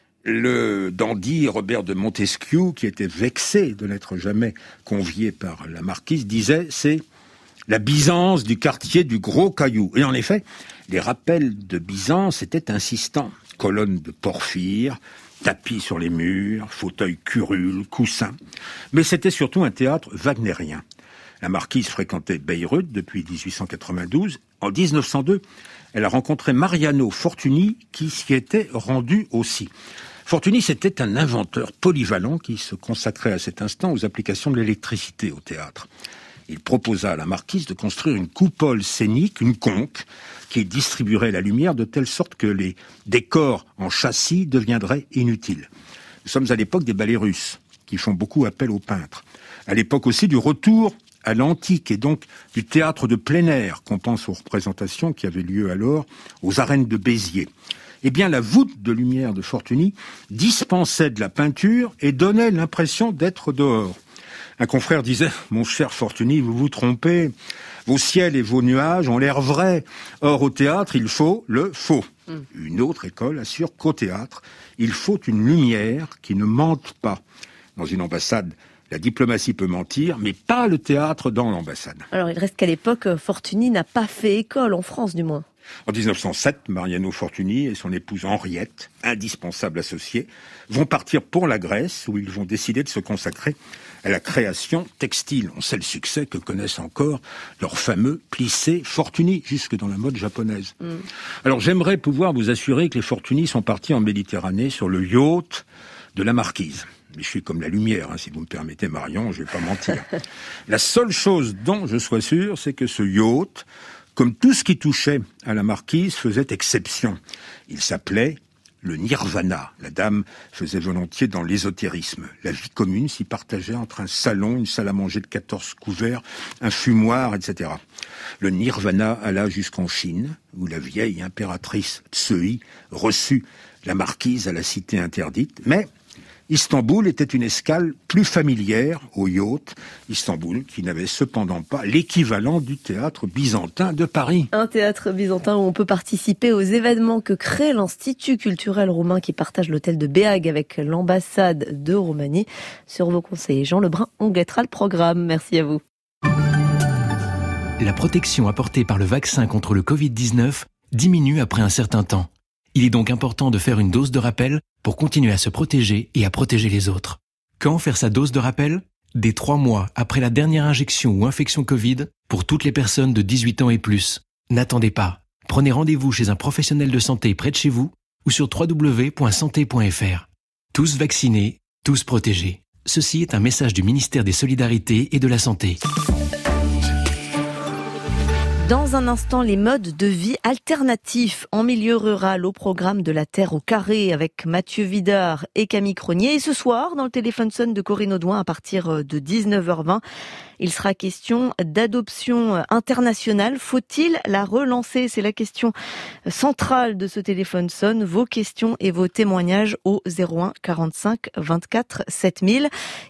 Le dandy Robert de Montesquieu, qui était vexé de n'être jamais convié par la marquise, disait « c'est la Byzance du quartier du Gros Caillou ». Et en effet, les rappels de Byzance étaient insistants. Colonnes de porphyre, tapis sur les murs, fauteuils curules, coussins. Mais c'était surtout un théâtre wagnérien. La marquise fréquentait Bayreuth depuis 1892. En 1902, elle a rencontré Mariano Fortuny qui s'y était rendu aussi. Fortuny, c'était un inventeur polyvalent qui se consacrait à cet instant aux applications de l'électricité au théâtre. Il proposa à la marquise de construire une coupole scénique, une conque, qui distribuerait la lumière de telle sorte que les décors en châssis deviendraient inutiles. Nous sommes à l'époque des ballets russes, qui font beaucoup appel aux peintres. À l'époque aussi du retour à l'antique et donc du théâtre de plein air, qu'on pense aux représentations qui avaient lieu alors aux arènes de Béziers. Eh bien, la voûte de lumière de Fortuny dispensait de la peinture et donnait l'impression d'être dehors. Un confrère disait « Mon cher Fortuny, vous vous trompez. Vos ciels et vos nuages ont l'air vrais. Or, au théâtre, il faut le faux. » Une autre école assure qu'au théâtre, il faut une lumière qui ne mente pas. Dans une ambassade La diplomatie peut mentir, mais pas le théâtre dans l'ambassade. Alors il reste qu'à l'époque, Fortuny n'a pas fait école, en France du moins. En 1907, Mariano Fortuny et son épouse Henriette, indispensables associés, vont partir pour la Grèce où ils vont décider de se consacrer à la création textile. On sait le succès que connaissent encore leurs fameux plissés Fortuny, jusque dans la mode japonaise. Alors j'aimerais pouvoir vous assurer que les Fortuny sont partis en Méditerranée sur le yacht de la Marquise. Mais je suis comme la lumière, si vous me permettez Marion, je vais pas mentir. La seule chose dont je sois sûr, c'est que ce yacht, comme tout ce qui touchait à la Marquise, faisait exception. Il s'appelait le Nirvana. La dame faisait volontiers dans l'ésotérisme. La vie commune s'y partageait entre un salon, une salle à manger de 14 couverts, un fumoir, etc. Le Nirvana alla jusqu'en Chine, où la vieille impératrice Tsui reçut la Marquise à la cité interdite, mais Istanbul était une escale plus familière au yacht. Istanbul qui n'avait cependant pas l'équivalent du théâtre byzantin de Paris. Un théâtre byzantin où on peut participer aux événements que crée l'Institut culturel roumain qui partage l'hôtel de Béag avec l'ambassade de Roumanie. Sur vos conseils, Jean Lebrun, on guettera le programme. Merci à vous. La protection apportée par le vaccin contre le Covid-19 diminue après un certain temps. Il est donc important de faire une dose de rappel pour continuer à se protéger et à protéger les autres. Quand faire sa dose de rappel ? Dès 3 mois après la dernière injection ou infection Covid pour toutes les personnes de 18 ans et plus. N'attendez pas. Prenez rendez-vous chez un professionnel de santé près de chez vous ou sur www.santé.fr. Tous vaccinés, tous protégés. Ceci est un message du ministère des Solidarités et de la Santé. Dans un instant, les modes de vie alternatifs en milieu rural au programme de la Terre au carré avec Mathieu Vidard et Camille Cronier. Et ce soir, dans le téléphone sonne de Corinne Audouin à partir de 19h20, il sera question d'adoption internationale. Faut-il la relancer ? C'est la question centrale de ce téléphone sonne. Vos questions et vos témoignages au 01 45 24 7000.